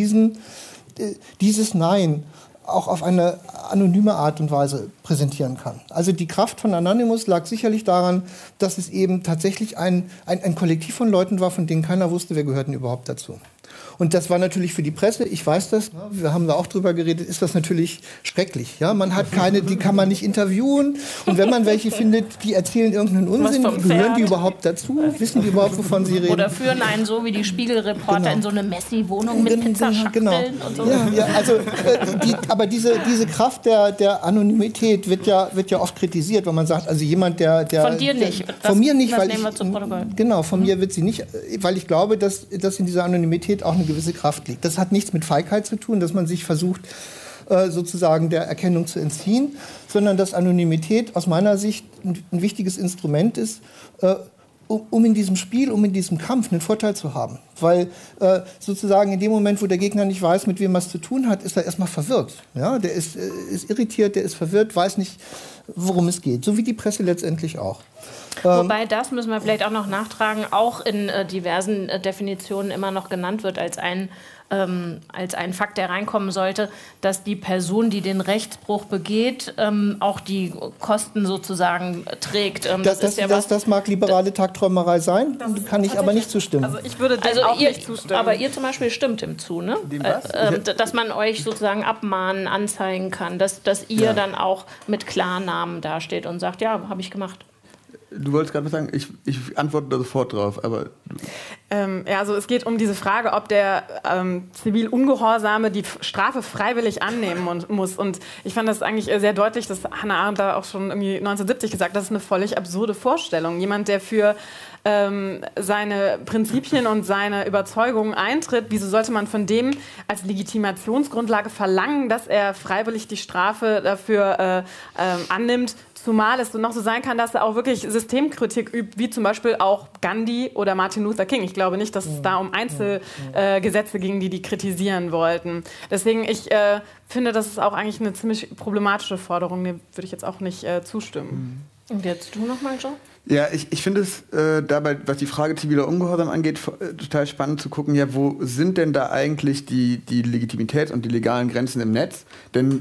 dieses Nein auch auf eine anonyme Art und Weise präsentieren kann. Also die Kraft von Anonymous lag sicherlich daran, dass es eben tatsächlich ein Kollektiv von Leuten war, von denen keiner wusste, wer gehört denn überhaupt dazu. Und das war natürlich für die Presse, ich weiß das, wir haben da auch drüber geredet, ist das natürlich schrecklich. Ja? Man hat keine, die kann man nicht interviewen. Und wenn man welche findet, die erzählen irgendeinen Unsinn, gehören die überhaupt dazu? Wissen die überhaupt, wovon sie reden? Oder führen einen so wie die Spiegelreporter in so eine Messi-Wohnung mit Pizzaschachteln und so. Ja, also, aber diese Kraft der Anonymität wird ja oft kritisiert, wenn man sagt, also jemand, der von dir nicht. Von mir nicht, weil nehmen wir zum Protokoll. Genau, von mir wird sie nicht, weil ich glaube, dass in dieser Anonymität auch eine gewisse Kraft liegt. Das hat nichts mit Feigheit zu tun, dass man sich versucht, sozusagen der Erkennung zu entziehen, sondern dass Anonymität aus meiner Sicht ein wichtiges Instrument ist, um in diesem Spiel, in diesem Kampf einen Vorteil zu haben. Weil sozusagen in dem Moment, wo der Gegner nicht weiß, mit wem er es zu tun hat, ist er erstmal verwirrt. Ja? Der ist irritiert, der ist verwirrt, weiß nicht, worum es geht. So wie die Presse letztendlich auch. Wobei das, müssen wir vielleicht auch noch nachtragen, auch in diversen Definitionen immer noch genannt wird als ein Fakt, der reinkommen sollte, dass die Person, die den Rechtsbruch begeht, auch die Kosten sozusagen trägt. Das mag liberale Tagträumerei sein, kann ich aber nicht zustimmen. Also ich würde dem auch nicht zustimmen. Aber ihr zum Beispiel stimmt dem zu, ne? Dass man euch sozusagen abmahnen, anzeigen kann, dass ihr dann auch mit Klarnamen dasteht und sagt, ja, habe ich gemacht. Du wolltest gerade was sagen? Ich antworte da sofort drauf. Aber also es geht um diese Frage, ob der Zivilungehorsame die Strafe freiwillig annehmen muss. Und ich fand das eigentlich sehr deutlich, dass Hannah Arendt da auch schon irgendwie 1970 gesagt hat, das ist eine völlig absurde Vorstellung. Jemand, der für seine Prinzipien und seine Überzeugungen eintritt, wieso sollte man von dem als Legitimationsgrundlage verlangen, dass er freiwillig die Strafe dafür annimmt? Zumal es noch so sein kann, dass er auch wirklich Systemkritik übt, wie zum Beispiel auch Gandhi oder Martin Luther King. Ich glaube nicht, dass es da um Einzelgesetze ging, die kritisieren wollten. Deswegen, ich finde, das ist auch eigentlich eine ziemlich problematische Forderung. Dem würde ich jetzt auch nicht zustimmen. Und jetzt du nochmal, Joe? Ja, ich finde es dabei, was die Frage ziviler Ungehorsam angeht, total spannend zu gucken, ja, wo sind denn da eigentlich die Legitimität und die legalen Grenzen im Netz? Denn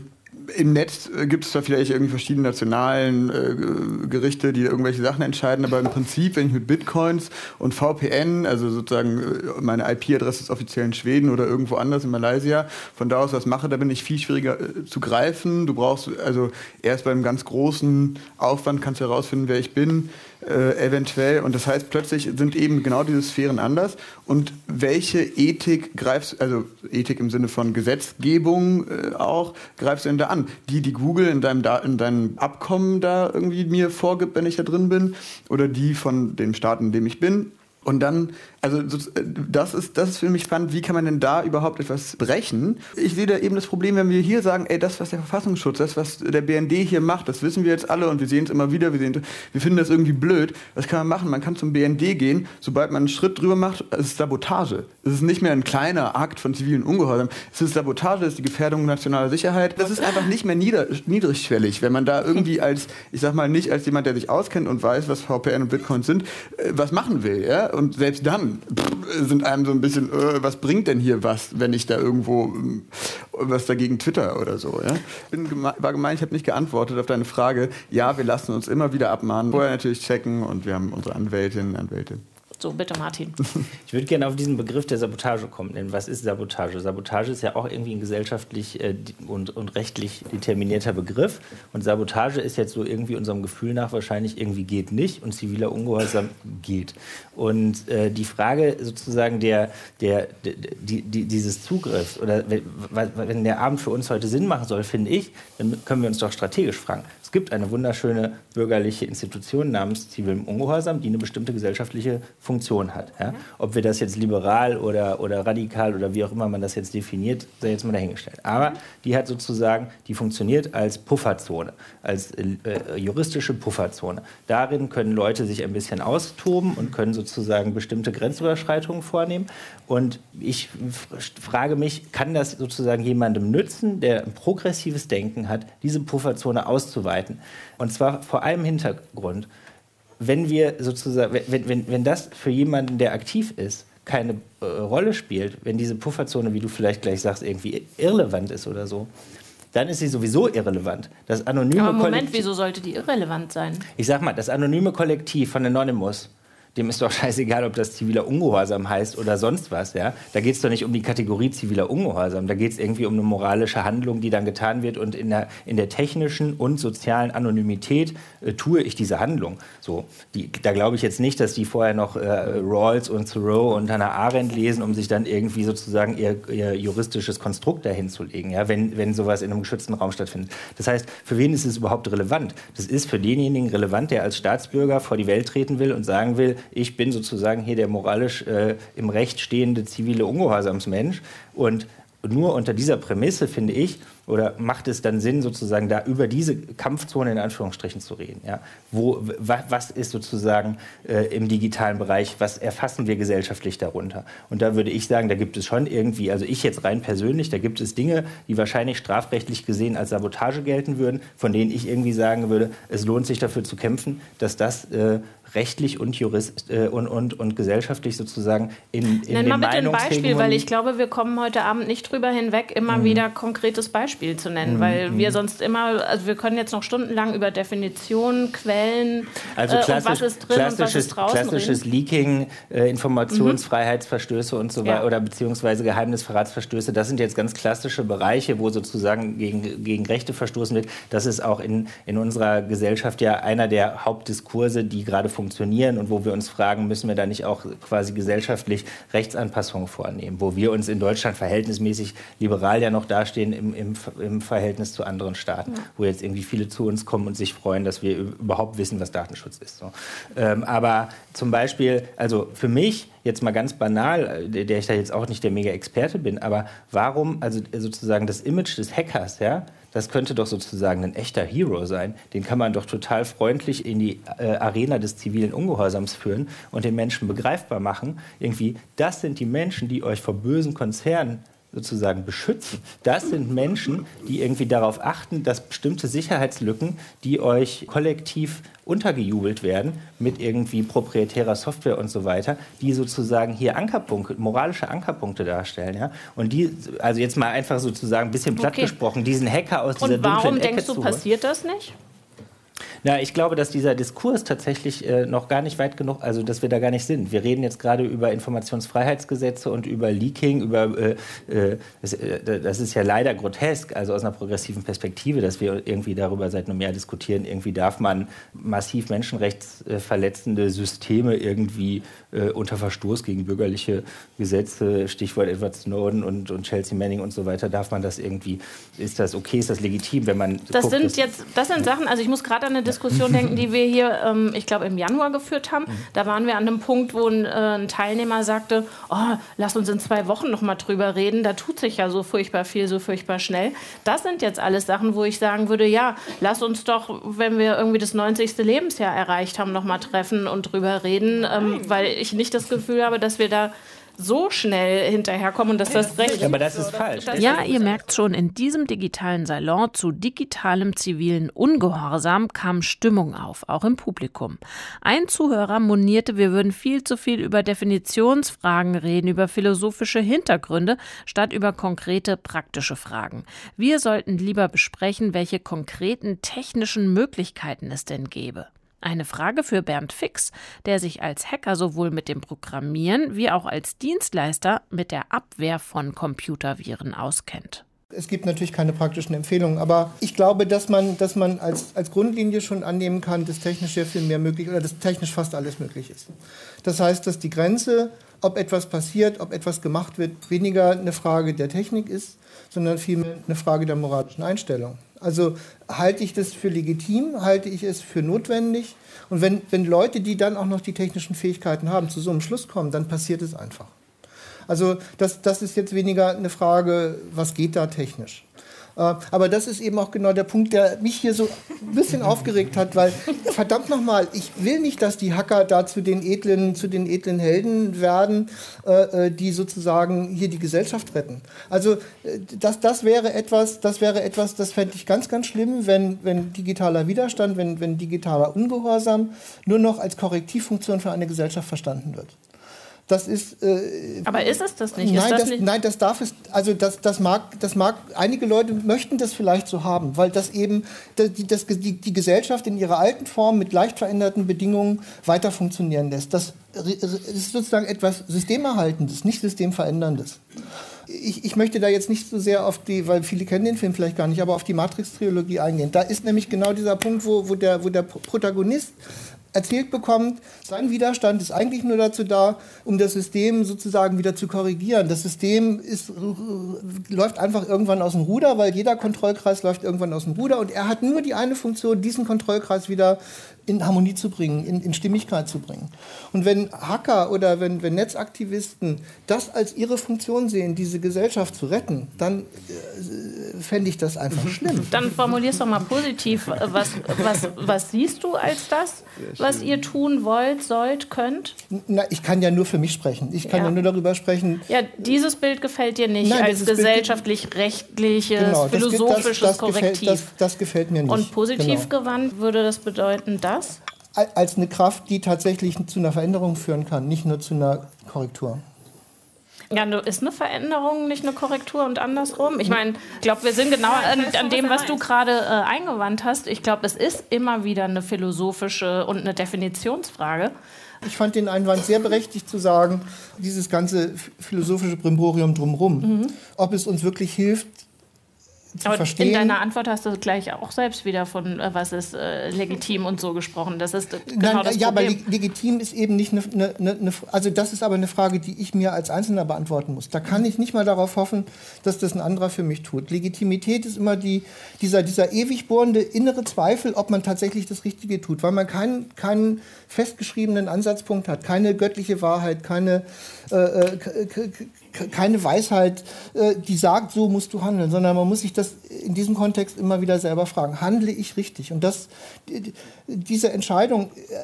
im Netz gibt es zwar vielleicht irgendwie verschiedene nationalen Gerichte, die irgendwelche Sachen entscheiden, aber im Prinzip, wenn ich mit Bitcoins und VPN, also sozusagen meine IP-Adresse ist offiziell in Schweden oder irgendwo anders in Malaysia, von da aus was mache, da bin ich viel schwieriger zu greifen. Du brauchst also erst beim ganz großen Aufwand kannst du herausfinden, wer ich bin, eventuell. Und das heißt, plötzlich sind eben genau diese Sphären anders. Und welche Ethik greifst, also Ethik im Sinne von Gesetzgebung auch, greifst du denn da an? Die Google in deinem Abkommen da irgendwie mir vorgibt, wenn ich da drin bin? Oder die von dem Staat, in dem ich bin? Und dann, also das ist für mich spannend, wie kann man denn da überhaupt etwas brechen? Ich sehe da eben das Problem, wenn wir hier sagen, das, was der Verfassungsschutz, das, was der BND hier macht, das wissen wir jetzt alle und wir sehen es immer wieder, wir finden das irgendwie blöd. Was kann man machen? Man kann zum BND gehen, sobald man einen Schritt drüber macht, es ist Sabotage. Es ist nicht mehr ein kleiner Akt von zivilen Ungehorsam. Es ist Sabotage, es ist die Gefährdung nationaler Sicherheit. Das ist einfach nicht mehr niedrigschwellig, wenn man da irgendwie ich sag mal nicht als jemand, der sich auskennt und weiß, was VPN und Bitcoin sind, was machen will, ja? Und selbst dann sind einem so ein bisschen, was bringt denn hier was, wenn ich da irgendwo was dagegen twitter oder so. Ja? War gemein, ich habe nicht geantwortet auf deine Frage. Ja, wir lassen uns immer wieder abmahnen. Vorher natürlich checken und wir haben unsere Anwältinnen und Anwälte. So, bitte Martin. Ich würde gerne auf diesen Begriff der Sabotage kommen. Denn was ist Sabotage? Sabotage ist ja auch irgendwie ein gesellschaftlich und rechtlich determinierter Begriff. Und Sabotage ist jetzt so irgendwie unserem Gefühl nach wahrscheinlich irgendwie geht nicht und ziviler Ungehorsam geht. Und die Frage sozusagen dieses Zugriffs oder wenn der Abend für uns heute Sinn machen soll, finde ich, dann können wir uns doch strategisch fragen. Es gibt eine wunderschöne bürgerliche Institution namens zivilem Ungehorsam, die eine bestimmte gesellschaftliche Funktion hat. Ja? Ob wir das jetzt liberal oder radikal oder wie auch immer man das jetzt definiert, sei jetzt mal dahingestellt. Aber die hat sozusagen, die funktioniert als Pufferzone, als juristische Pufferzone. Darin können Leute sich ein bisschen austoben und können sozusagen bestimmte Grenzüberschreitungen vornehmen. Und ich frage mich, kann das sozusagen jemandem nützen, der ein progressives Denken hat, diese Pufferzone auszuweiten? Und zwar vor einem Hintergrund. Wenn wir sozusagen, wenn das für jemanden, der aktiv ist, keine Rolle spielt, wenn diese Pufferzone, wie du vielleicht gleich sagst, irgendwie irrelevant ist oder so, dann ist sie sowieso irrelevant. Das anonyme Aber Moment, wieso sollte die irrelevant sein? Ich sag mal, das anonyme Kollektiv von Anonymous, dem ist doch scheißegal, ob das ziviler Ungehorsam heißt oder sonst was. Ja? Da geht es doch nicht um die Kategorie ziviler Ungehorsam. Da geht es irgendwie um eine moralische Handlung, die dann getan wird. Und in der technischen und sozialen Anonymität tue ich diese Handlung. So, da glaube ich jetzt nicht, dass die vorher noch Rawls und Thoreau und Hannah Arendt lesen, um sich dann irgendwie sozusagen ihr juristisches Konstrukt dahin zu legen, ja? wenn sowas in einem geschützten Raum stattfindet. Das heißt, für wen ist es überhaupt relevant? Das ist für denjenigen relevant, der als Staatsbürger vor die Welt treten will und sagen will, ich bin sozusagen hier der moralisch im Recht stehende zivile Ungehorsamsmensch. Und nur unter dieser Prämisse, finde ich, oder macht es dann Sinn, sozusagen da über diese Kampfzone in Anführungsstrichen zu reden? Ja? Was ist sozusagen im digitalen Bereich, was erfassen wir gesellschaftlich darunter? Und da würde ich sagen, da gibt es schon irgendwie, also ich jetzt rein persönlich, da gibt es Dinge, die wahrscheinlich strafrechtlich gesehen als Sabotage gelten würden, von denen ich irgendwie sagen würde, es lohnt sich dafür zu kämpfen, dass das rechtlich und und gesellschaftlich sozusagen in Nenn mal bitte ein Beispiel, weil ich glaube, wir kommen heute Abend nicht drüber hinweg, immer wieder konkretes Beispiel zu nennen, weil wir sonst immer, also wir können jetzt noch stundenlang über Definitionen, Quellen, also und was ist drin und was ist draußen klassisches drin. Leaking, Informationsfreiheitsverstöße und so weiter, oder beziehungsweise Geheimnisverratsverstöße, das sind jetzt ganz klassische Bereiche, wo sozusagen gegen Rechte verstoßen wird. Das ist auch in unserer Gesellschaft ja einer der Hauptdiskurse, die gerade funktionieren und wo wir uns fragen, müssen wir da nicht auch quasi gesellschaftlich Rechtsanpassungen vornehmen, wo wir uns in Deutschland verhältnismäßig liberal ja noch dastehen im Verhältnis zu anderen Staaten, wo jetzt irgendwie viele zu uns kommen und sich freuen, dass wir überhaupt wissen, was Datenschutz ist. So. Aber zum Beispiel, also für mich, jetzt mal ganz banal, der ich da jetzt auch nicht der Mega-Experte bin, aber warum, also sozusagen das Image des Hackers, ja, das könnte doch sozusagen ein echter Hero sein. Den kann man doch total freundlich in die Arena des zivilen Ungehorsams führen und den Menschen begreifbar machen. Irgendwie, das sind die Menschen, die euch vor bösen Konzernen sozusagen beschützen, das sind Menschen, die irgendwie darauf achten, dass bestimmte Sicherheitslücken, die euch kollektiv untergejubelt werden mit irgendwie proprietärer Software und so weiter, die sozusagen hier Ankerpunkte, moralische Ankerpunkte darstellen. Ja? Und die, also jetzt mal einfach sozusagen ein bisschen platt gesprochen, diesen Hacker aus dieser dunklen Ecke zu holen. Und warum denkst du, passiert das nicht? Na, ich glaube, dass dieser Diskurs tatsächlich noch gar nicht weit genug, also dass wir da gar nicht sind. Wir reden jetzt gerade über Informationsfreiheitsgesetze und über Leaking, das ist ja leider grotesk, also aus einer progressiven Perspektive, dass wir irgendwie darüber seit einem Jahr diskutieren, irgendwie darf man massiv menschenrechtsverletzende Systeme irgendwie unter Verstoß gegen bürgerliche Gesetze, Stichwort Edward Snowden und Chelsea Manning und so weiter, darf man das irgendwie, ist das okay, ist das legitim, wenn man das guckt, das sind Sachen, also ich muss gerade an eine Diskussion denken, die wir hier, ich glaube, im Januar geführt haben. Da waren wir an einem Punkt, wo ein Teilnehmer sagte, lass uns in 2 Wochen noch mal drüber reden, da tut sich ja so furchtbar viel, so furchtbar schnell. Das sind jetzt alles Sachen, wo ich sagen würde, ja, lass uns doch, wenn wir irgendwie das 90. Lebensjahr erreicht haben, noch mal treffen und drüber reden, weil ich nicht das Gefühl habe, dass wir da so schnell hinterherkommen und dass das Recht... Ja, aber das ist falsch. Ja, ihr merkt schon, in diesem digitalen Salon zu digitalem zivilen Ungehorsam kam Stimmung auf, auch im Publikum. Ein Zuhörer monierte, wir würden viel zu viel über Definitionsfragen reden, über philosophische Hintergründe, statt über konkrete, praktische Fragen. Wir sollten lieber besprechen, welche konkreten technischen Möglichkeiten es denn gäbe. Eine Frage für Bernd Fix, der sich als Hacker sowohl mit dem Programmieren wie auch als Dienstleister mit der Abwehr von Computerviren auskennt. Es gibt natürlich keine praktischen Empfehlungen, aber ich glaube, dass man als Grundlinie schon annehmen kann, dass technisch sehr viel mehr möglich oder dass technisch fast alles möglich ist. Das heißt, dass die Grenze, ob etwas passiert, ob etwas gemacht wird, weniger eine Frage der Technik ist, sondern vielmehr eine Frage der moralischen Einstellung. Also halte ich das für legitim, halte ich es für notwendig? Und wenn Leute, die dann auch noch die technischen Fähigkeiten haben, zu so einem Schluss kommen, dann passiert es einfach. Also das ist jetzt weniger eine Frage, was geht da technisch. Aber das ist eben auch genau der Punkt, der mich hier so ein bisschen aufgeregt hat, weil, verdammt nochmal, ich will nicht, dass die Hacker da zu den edlen Helden werden, die sozusagen hier die Gesellschaft retten. Also das wäre etwas, das fände ich ganz, ganz schlimm, wenn digitaler Widerstand, wenn digitaler Ungehorsam nur noch als Korrektivfunktion für eine Gesellschaft verstanden wird. Das ist, aber ist es das nicht? Nein, das darf es. Also das mag. Einige Leute möchten das vielleicht so haben, weil das eben die Gesellschaft in ihrer alten Form mit leicht veränderten Bedingungen weiter funktionieren lässt. Das ist sozusagen etwas Systemerhaltendes, nicht Systemveränderndes. Ich möchte da jetzt nicht so sehr auf weil viele kennen den Film vielleicht gar nicht, aber auf die Matrix-Trilogie eingehen. Da ist nämlich genau dieser Punkt, wo der Protagonist erzählt bekommt, sein Widerstand ist eigentlich nur dazu da, um das System sozusagen wieder zu korrigieren. Das System läuft einfach irgendwann aus dem Ruder, weil jeder Kontrollkreis läuft irgendwann aus dem Ruder und er hat nur die eine Funktion, diesen Kontrollkreis wieder in Harmonie zu bringen, in Stimmigkeit zu bringen. Und wenn Hacker oder wenn Netzaktivisten das als ihre Funktion sehen, diese Gesellschaft zu retten, dann fände ich das einfach schlimm. Dann formulier's doch mal positiv. Was siehst du als das, was ihr tun wollt, sollt, könnt? Na, ich kann ja nur für mich sprechen. Ich kann ja nur darüber sprechen. Ja, dieses Bild gefällt dir nicht. Nein, als gesellschaftlich-rechtliches, philosophisches Korrektiv. Das gefällt mir nicht. Und positiv gewandt würde das bedeuten, dass? Als eine Kraft, die tatsächlich zu einer Veränderung führen kann, nicht nur zu einer Korrektur. Ja, ist eine Veränderung nicht eine Korrektur und andersrum? Ich meine, ich glaube, wir sind genau an dem, was du gerade eingewandt hast. Ich glaube, es ist immer wieder eine philosophische und eine Definitionsfrage. Ich fand den Einwand sehr berechtigt zu sagen, dieses ganze philosophische Brimborium drumherum, ob es uns wirklich hilft, zu verstehen. In deiner Antwort hast du gleich auch selbst wieder von was ist legitim und so gesprochen. Das ist genau das Problem. Ja, aber legitim ist eben nicht eine also das ist aber eine Frage, die ich mir als Einzelner beantworten muss. Da kann ich nicht mal darauf hoffen, dass das ein anderer für mich tut. Legitimität ist immer dieser ewig bohrende innere Zweifel, ob man tatsächlich das Richtige tut, weil man keinen festgeschriebenen Ansatzpunkt hat, keine göttliche Wahrheit, keine Weisheit, die sagt, so musst du handeln, sondern man muss sich das in diesem Kontext immer wieder selber fragen, handle ich richtig? Und diese Entscheidung,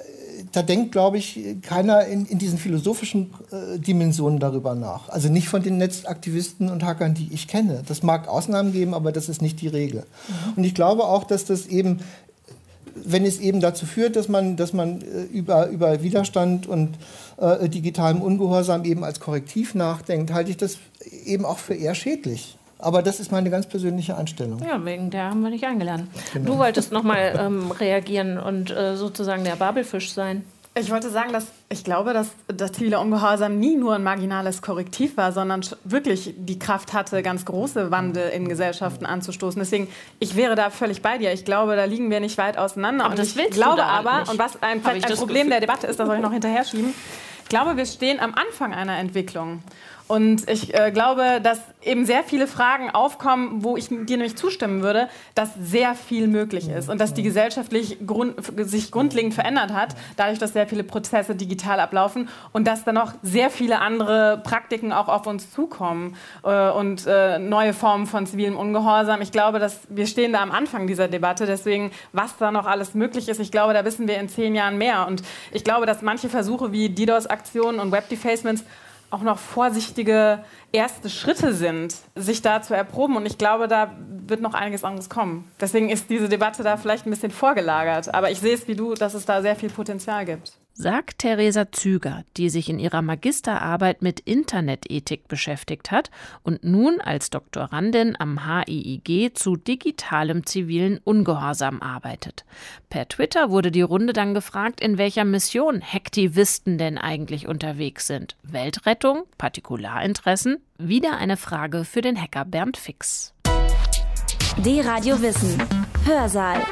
da denkt, glaube ich, keiner in diesen philosophischen Dimensionen darüber nach. Also nicht von den Netzaktivisten und Hackern, die ich kenne. Das mag Ausnahmen geben, aber das ist nicht die Regel. Und ich glaube auch, dass das eben, wenn es eben dazu führt, dass man über Widerstand und digitalem Ungehorsam eben als Korrektiv nachdenkt, halte ich das eben auch für eher schädlich. Aber das ist meine ganz persönliche Einstellung. Ja, wegen der haben wir dich eingeladen. Genau. Du wolltest noch mal reagieren und sozusagen der Babelfisch sein. Ich wollte sagen, dass ich glaube, dass der zivile Ungehorsam nie nur ein marginales Korrektiv war, sondern wirklich die Kraft hatte, ganz große Wandel in Gesellschaften anzustoßen. Deswegen, ich wäre da völlig bei dir. Ich glaube, da liegen wir nicht weit auseinander. Aber und das ich glaube aber, nicht. und was ein Problem der Debatte ist, das soll ich noch hinterher schieben, ich glaube, wir stehen am Anfang einer Entwicklung. Und ich glaube, dass eben sehr viele Fragen aufkommen, wo ich dir nämlich zustimmen würde, dass sehr viel möglich ist und dass die Gesellschaft sich grundlegend verändert hat, dadurch, dass sehr viele Prozesse digital ablaufen und dass dann noch sehr viele andere Praktiken auch auf uns zukommen und neue Formen von zivilem Ungehorsam. Ich glaube, dass wir stehen da am Anfang dieser Debatte, deswegen, was da noch alles möglich ist, ich glaube, da wissen wir in 10 Jahren mehr. Und ich glaube, dass manche Versuche wie DDoS-Aktionen und Web-Defacements auch noch vorsichtige erste Schritte sind, sich da zu erproben. Und ich glaube, da wird noch einiges anderes kommen. Deswegen ist diese Debatte da vielleicht ein bisschen vorgelagert. Aber ich sehe es wie du, dass es da sehr viel Potenzial gibt. Sagt Theresa Züger, die sich in ihrer Magisterarbeit mit Internetethik beschäftigt hat und nun als Doktorandin am HIIG zu digitalem zivilen Ungehorsam arbeitet. Per Twitter wurde die Runde dann gefragt, in welcher Mission Hacktivisten denn eigentlich unterwegs sind. Weltrettung, Partikularinteressen? Wieder eine Frage für den Hacker Bernd Fix. D-Radio Wissen. Hörsaal.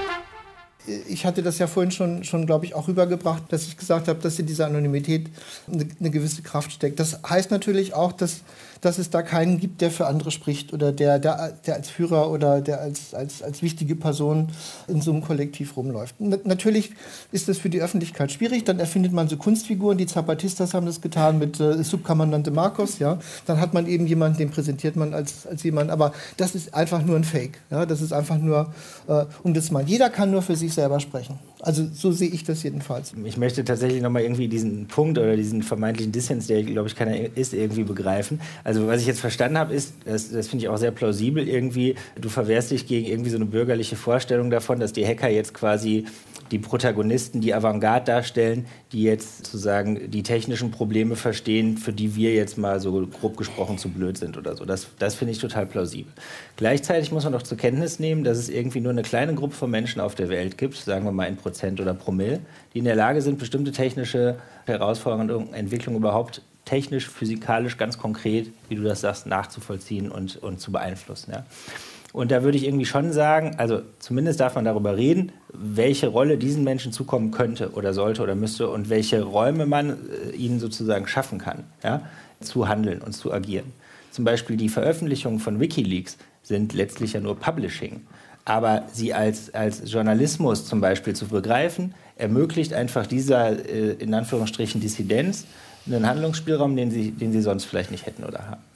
Ich hatte das ja vorhin schon glaube ich, auch rübergebracht, dass ich gesagt habe, dass in dieser Anonymität eine gewisse Kraft steckt. Das heißt natürlich auch, dass es da keinen gibt, der für andere spricht oder der als Führer oder der als wichtige Person in so einem Kollektiv rumläuft. Natürlich ist das für die Öffentlichkeit schwierig. Dann erfindet man so Kunstfiguren. Die Zapatistas haben das getan mit Subkommandante Marcos. Ja? Dann hat man eben jemanden, den präsentiert man als jemanden. Aber das ist einfach nur ein Fake. Ja? Das ist einfach nur, um das mal. Jeder kann nur für sich selber sprechen. Also so sehe ich das jedenfalls. Ich möchte tatsächlich nochmal irgendwie diesen Punkt oder diesen vermeintlichen Dissens, der, glaube ich, keiner ist, irgendwie begreifen. Also was ich jetzt verstanden habe, ist, das finde ich auch sehr plausibel irgendwie, du verwehrst dich gegen irgendwie so eine bürgerliche Vorstellung davon, dass die Hacker jetzt quasi die Protagonisten, die Avantgarde darstellen, die jetzt sozusagen die technischen Probleme verstehen, für die wir jetzt mal so grob gesprochen zu blöd sind oder so. Das finde ich total plausibel. Gleichzeitig muss man doch zur Kenntnis nehmen, dass es irgendwie nur eine kleine Gruppe von Menschen auf der Welt gibt, sagen wir mal in Prozent oder Promille, die in der Lage sind, bestimmte technische Herausforderungen, Entwicklungen überhaupt technisch, physikalisch, ganz konkret, wie du das sagst, nachzuvollziehen und zu beeinflussen. Ja. Und da würde ich irgendwie schon sagen, also zumindest darf man darüber reden, welche Rolle diesen Menschen zukommen könnte oder sollte oder müsste und welche Räume man ihnen sozusagen schaffen kann, ja, zu handeln und zu agieren. Zum Beispiel die Veröffentlichungen von WikiLeaks sind letztlich ja nur Publishing. Aber sie als Journalismus zum Beispiel zu begreifen, ermöglicht einfach dieser, in Anführungsstrichen, Dissidenz einen Handlungsspielraum, den sie sonst vielleicht nicht hätten oder haben.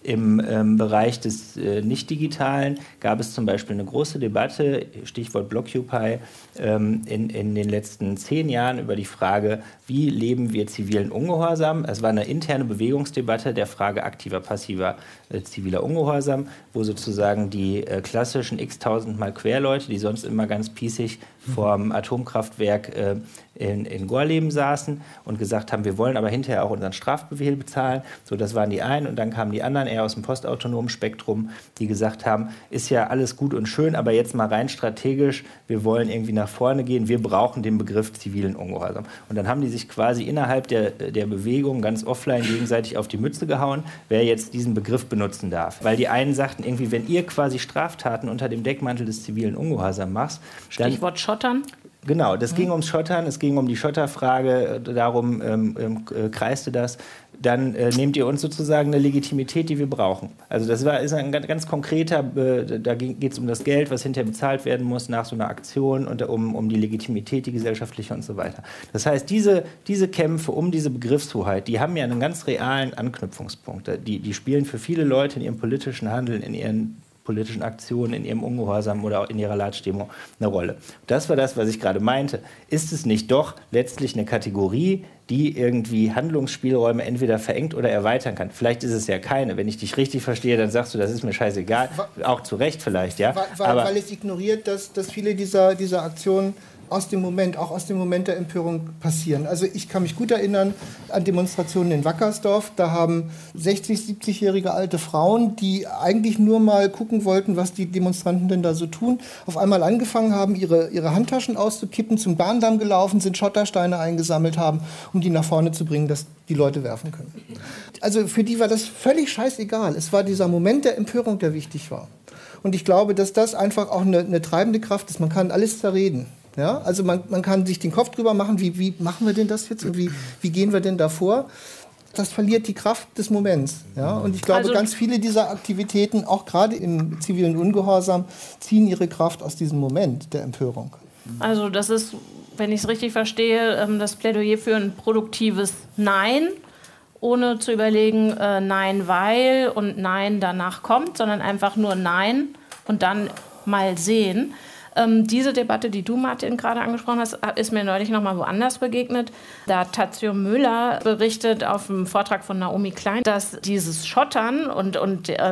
Im Bereich des Nicht-Digitalen gab es zum Beispiel eine große Debatte, Stichwort Blockupy, in den letzten 10 Jahren über die Frage, wie leben wir zivilen Ungehorsam. Es war eine interne Bewegungsdebatte der Frage aktiver, passiver, ziviler Ungehorsam, wo sozusagen die klassischen x-tausendmal Querleute, die sonst immer ganz pießig vorm Atomkraftwerk in Gorleben saßen und gesagt haben, wir wollen aber hinterher auch unseren Strafbefehl bezahlen. So, das waren die einen. Und dann kamen die anderen, eher aus dem postautonomen Spektrum, die gesagt haben, ist ja alles gut und schön, aber jetzt mal rein strategisch, wir wollen irgendwie nach vorne gehen, wir brauchen den Begriff zivilen Ungehorsam. Und dann haben die sich quasi innerhalb der Bewegung ganz offline gegenseitig auf die Mütze gehauen, wer jetzt diesen Begriff benutzen darf. Weil die einen sagten irgendwie, wenn ihr quasi Straftaten unter dem Deckmantel des zivilen Ungehorsams macht, dann... Stichwort Schottern? Genau, das ging ums Schottern, es ging um die Schotterfrage, darum kreiste das. Dann nehmt ihr uns sozusagen eine Legitimität, die wir brauchen. Also ist ein ganz konkreter, da geht es um das Geld, was hinterher bezahlt werden muss nach so einer Aktion und um die Legitimität, die gesellschaftliche und so weiter. Das heißt, diese Kämpfe um diese Begriffshoheit, die haben ja einen ganz realen Anknüpfungspunkt. Die spielen für viele Leute in ihrem politischen Handeln, in ihren politischen Aktionen, in ihrem Ungehorsam oder auch in ihrer Lautstimmung eine Rolle. Das war das, was ich gerade meinte. Ist es nicht doch letztlich eine Kategorie, die irgendwie Handlungsspielräume entweder verengt oder erweitern kann? Vielleicht ist es ja keine. Wenn ich dich richtig verstehe, dann sagst du, das ist mir scheißegal. Auch zu Recht vielleicht, ja. Weil es ignoriert, dass viele dieser Aktionen auch aus dem Moment der Empörung passieren. Also ich kann mich gut erinnern an Demonstrationen in Wackersdorf. Da haben 60-, 70-jährige alte Frauen, die eigentlich nur mal gucken wollten, was die Demonstranten denn da so tun, auf einmal angefangen haben, ihre Handtaschen auszukippen, zum Bahndamm gelaufen sind, Schottersteine eingesammelt haben, um die nach vorne zu bringen, dass die Leute werfen können. Also für die war das völlig scheißegal. Es war dieser Moment der Empörung, der wichtig war. Und ich glaube, dass das einfach auch eine treibende Kraft ist. Man kann alles zerreden. Ja, also man kann sich den Kopf drüber machen, wie machen wir denn das jetzt und wie gehen wir denn da vor? Das verliert die Kraft des Moments. Ja? Und ich glaube, ganz viele dieser Aktivitäten, auch gerade im zivilen Ungehorsam, ziehen ihre Kraft aus diesem Moment der Empörung. Also das ist, wenn ich es richtig verstehe, das Plädoyer für ein produktives Nein, ohne zu überlegen, Nein, weil und Nein danach kommt, sondern einfach nur Nein und dann mal sehen. Diese Debatte, die du, Martin, gerade angesprochen hast, ist mir neulich noch mal woanders begegnet. Da hat Tadzio Müller berichtet auf dem Vortrag von Naomi Klein, dass dieses Schottern und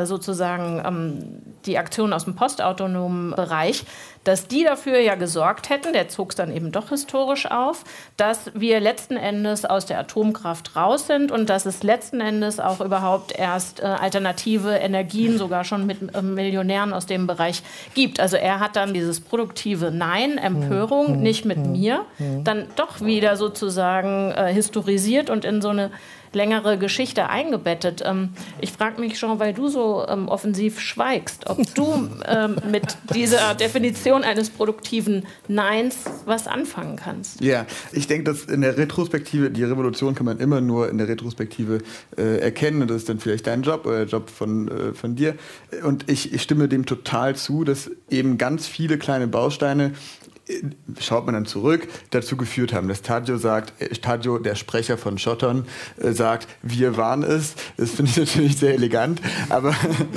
sozusagen die Aktionen aus dem postautonomen Bereich, dass die dafür ja gesorgt hätten, der zog es dann eben doch historisch auf, dass wir letzten Endes aus der Atomkraft raus sind und dass es letzten Endes auch überhaupt erst alternative Energien sogar schon mit Millionären aus dem Bereich gibt. Also er hat dann dieses produktive Nein, Empörung, nicht mit mir, dann doch wieder sozusagen historisiert und in so eine längere Geschichte eingebettet. Ich frage mich schon, weil du so offensiv schweigst, ob du mit dieser Definition eines produktiven Neins was anfangen kannst. Ja, ich denke, dass in der Retrospektive, die Revolution kann man immer nur in der Retrospektive erkennen und das ist dann vielleicht dein Job oder der Job von dir. Und ich stimme dem total zu, dass eben ganz viele kleine Bausteine, schaut man dann zurück, dazu geführt haben, dass Tadzio, der Sprecher von Schottern, sagt, wir waren es. Das finde ich natürlich sehr elegant, aber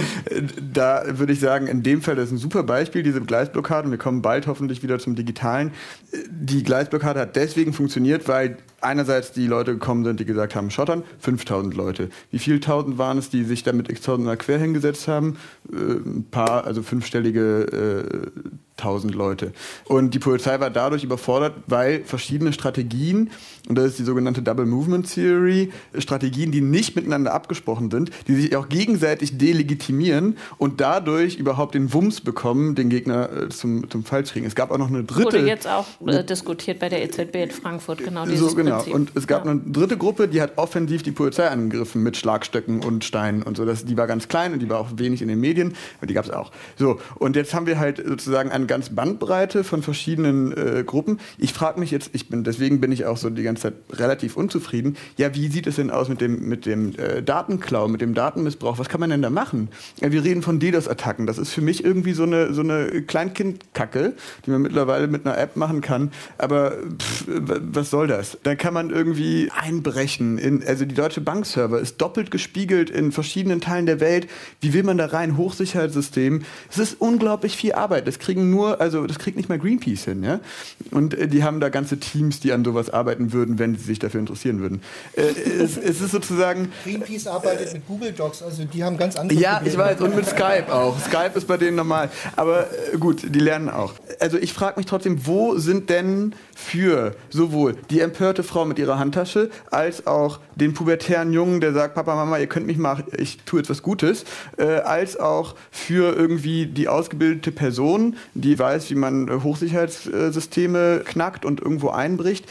da würde ich sagen, in dem Fall, das ist ein super Beispiel, diese Gleisblockade, wir kommen bald hoffentlich wieder zum Digitalen. Die Gleisblockade hat deswegen funktioniert, weil einerseits die Leute gekommen sind, die gesagt haben, Schottern, 5.000 Leute. Wie viele Tausend waren es, die sich da mit x-Tausender quer hingesetzt haben? Ein paar, also 5-stellige 1.000 Leute. Und die Polizei war dadurch überfordert, weil verschiedene Strategien, und das ist die sogenannte Double Movement Theory, Strategien, die nicht miteinander abgesprochen sind, die sich auch gegenseitig delegitimieren und dadurch überhaupt den Wumms bekommen, den Gegner zum Fall zu kriegen. Es gab auch noch eine dritte... Wurde jetzt auch diskutiert bei der EZB in Frankfurt, genau dieses Prinzip. Und es gab eine dritte Gruppe, die hat offensiv die Polizei angegriffen mit Schlagstöcken und Steinen und so. Die war ganz klein und die war auch wenig in den Medien, aber die gab es auch. So, und jetzt haben wir halt sozusagen eine ganz Bandbreite von verschiedenen Gruppen. Ich frage mich jetzt, deswegen bin ich auch so die ganze Zeit relativ unzufrieden. Ja, wie sieht es denn aus mit dem Datenklau, mit dem Datenmissbrauch? Was kann man denn da machen? Ja, wir reden von DDoS-Attacken. Das ist für mich irgendwie so eine Kleinkindkacke, die man mittlerweile mit einer App machen kann. Aber was soll das? Dann kann man irgendwie einbrechen. Also die Deutsche Bankserver ist doppelt gespiegelt in verschiedenen Teilen der Welt. Wie will man da rein? Hochsicherheitssystem. Es ist unglaublich viel Arbeit. Das kriegt nicht mal Greenpeace hin. Ja? Und die haben da ganze Teams, die an sowas arbeiten würden, wenn sie sich dafür interessieren würden. Es ist sozusagen... Greenpeace arbeitet mit Google Docs, also die haben ganz andere Probleme. Probleme. Ich weiß, und mit Skype auch. Skype ist bei denen normal. Aber gut, die lernen auch. Also ich frage mich trotzdem, wo sind denn für sowohl die empörte Frau mit ihrer Handtasche, als auch den pubertären Jungen, der sagt, Papa, Mama, ihr könnt mich mal, ich tue jetzt was Gutes, als auch für irgendwie die ausgebildete Person, die weiß, wie man Hochsicherheitssysteme knackt und irgendwo einbricht.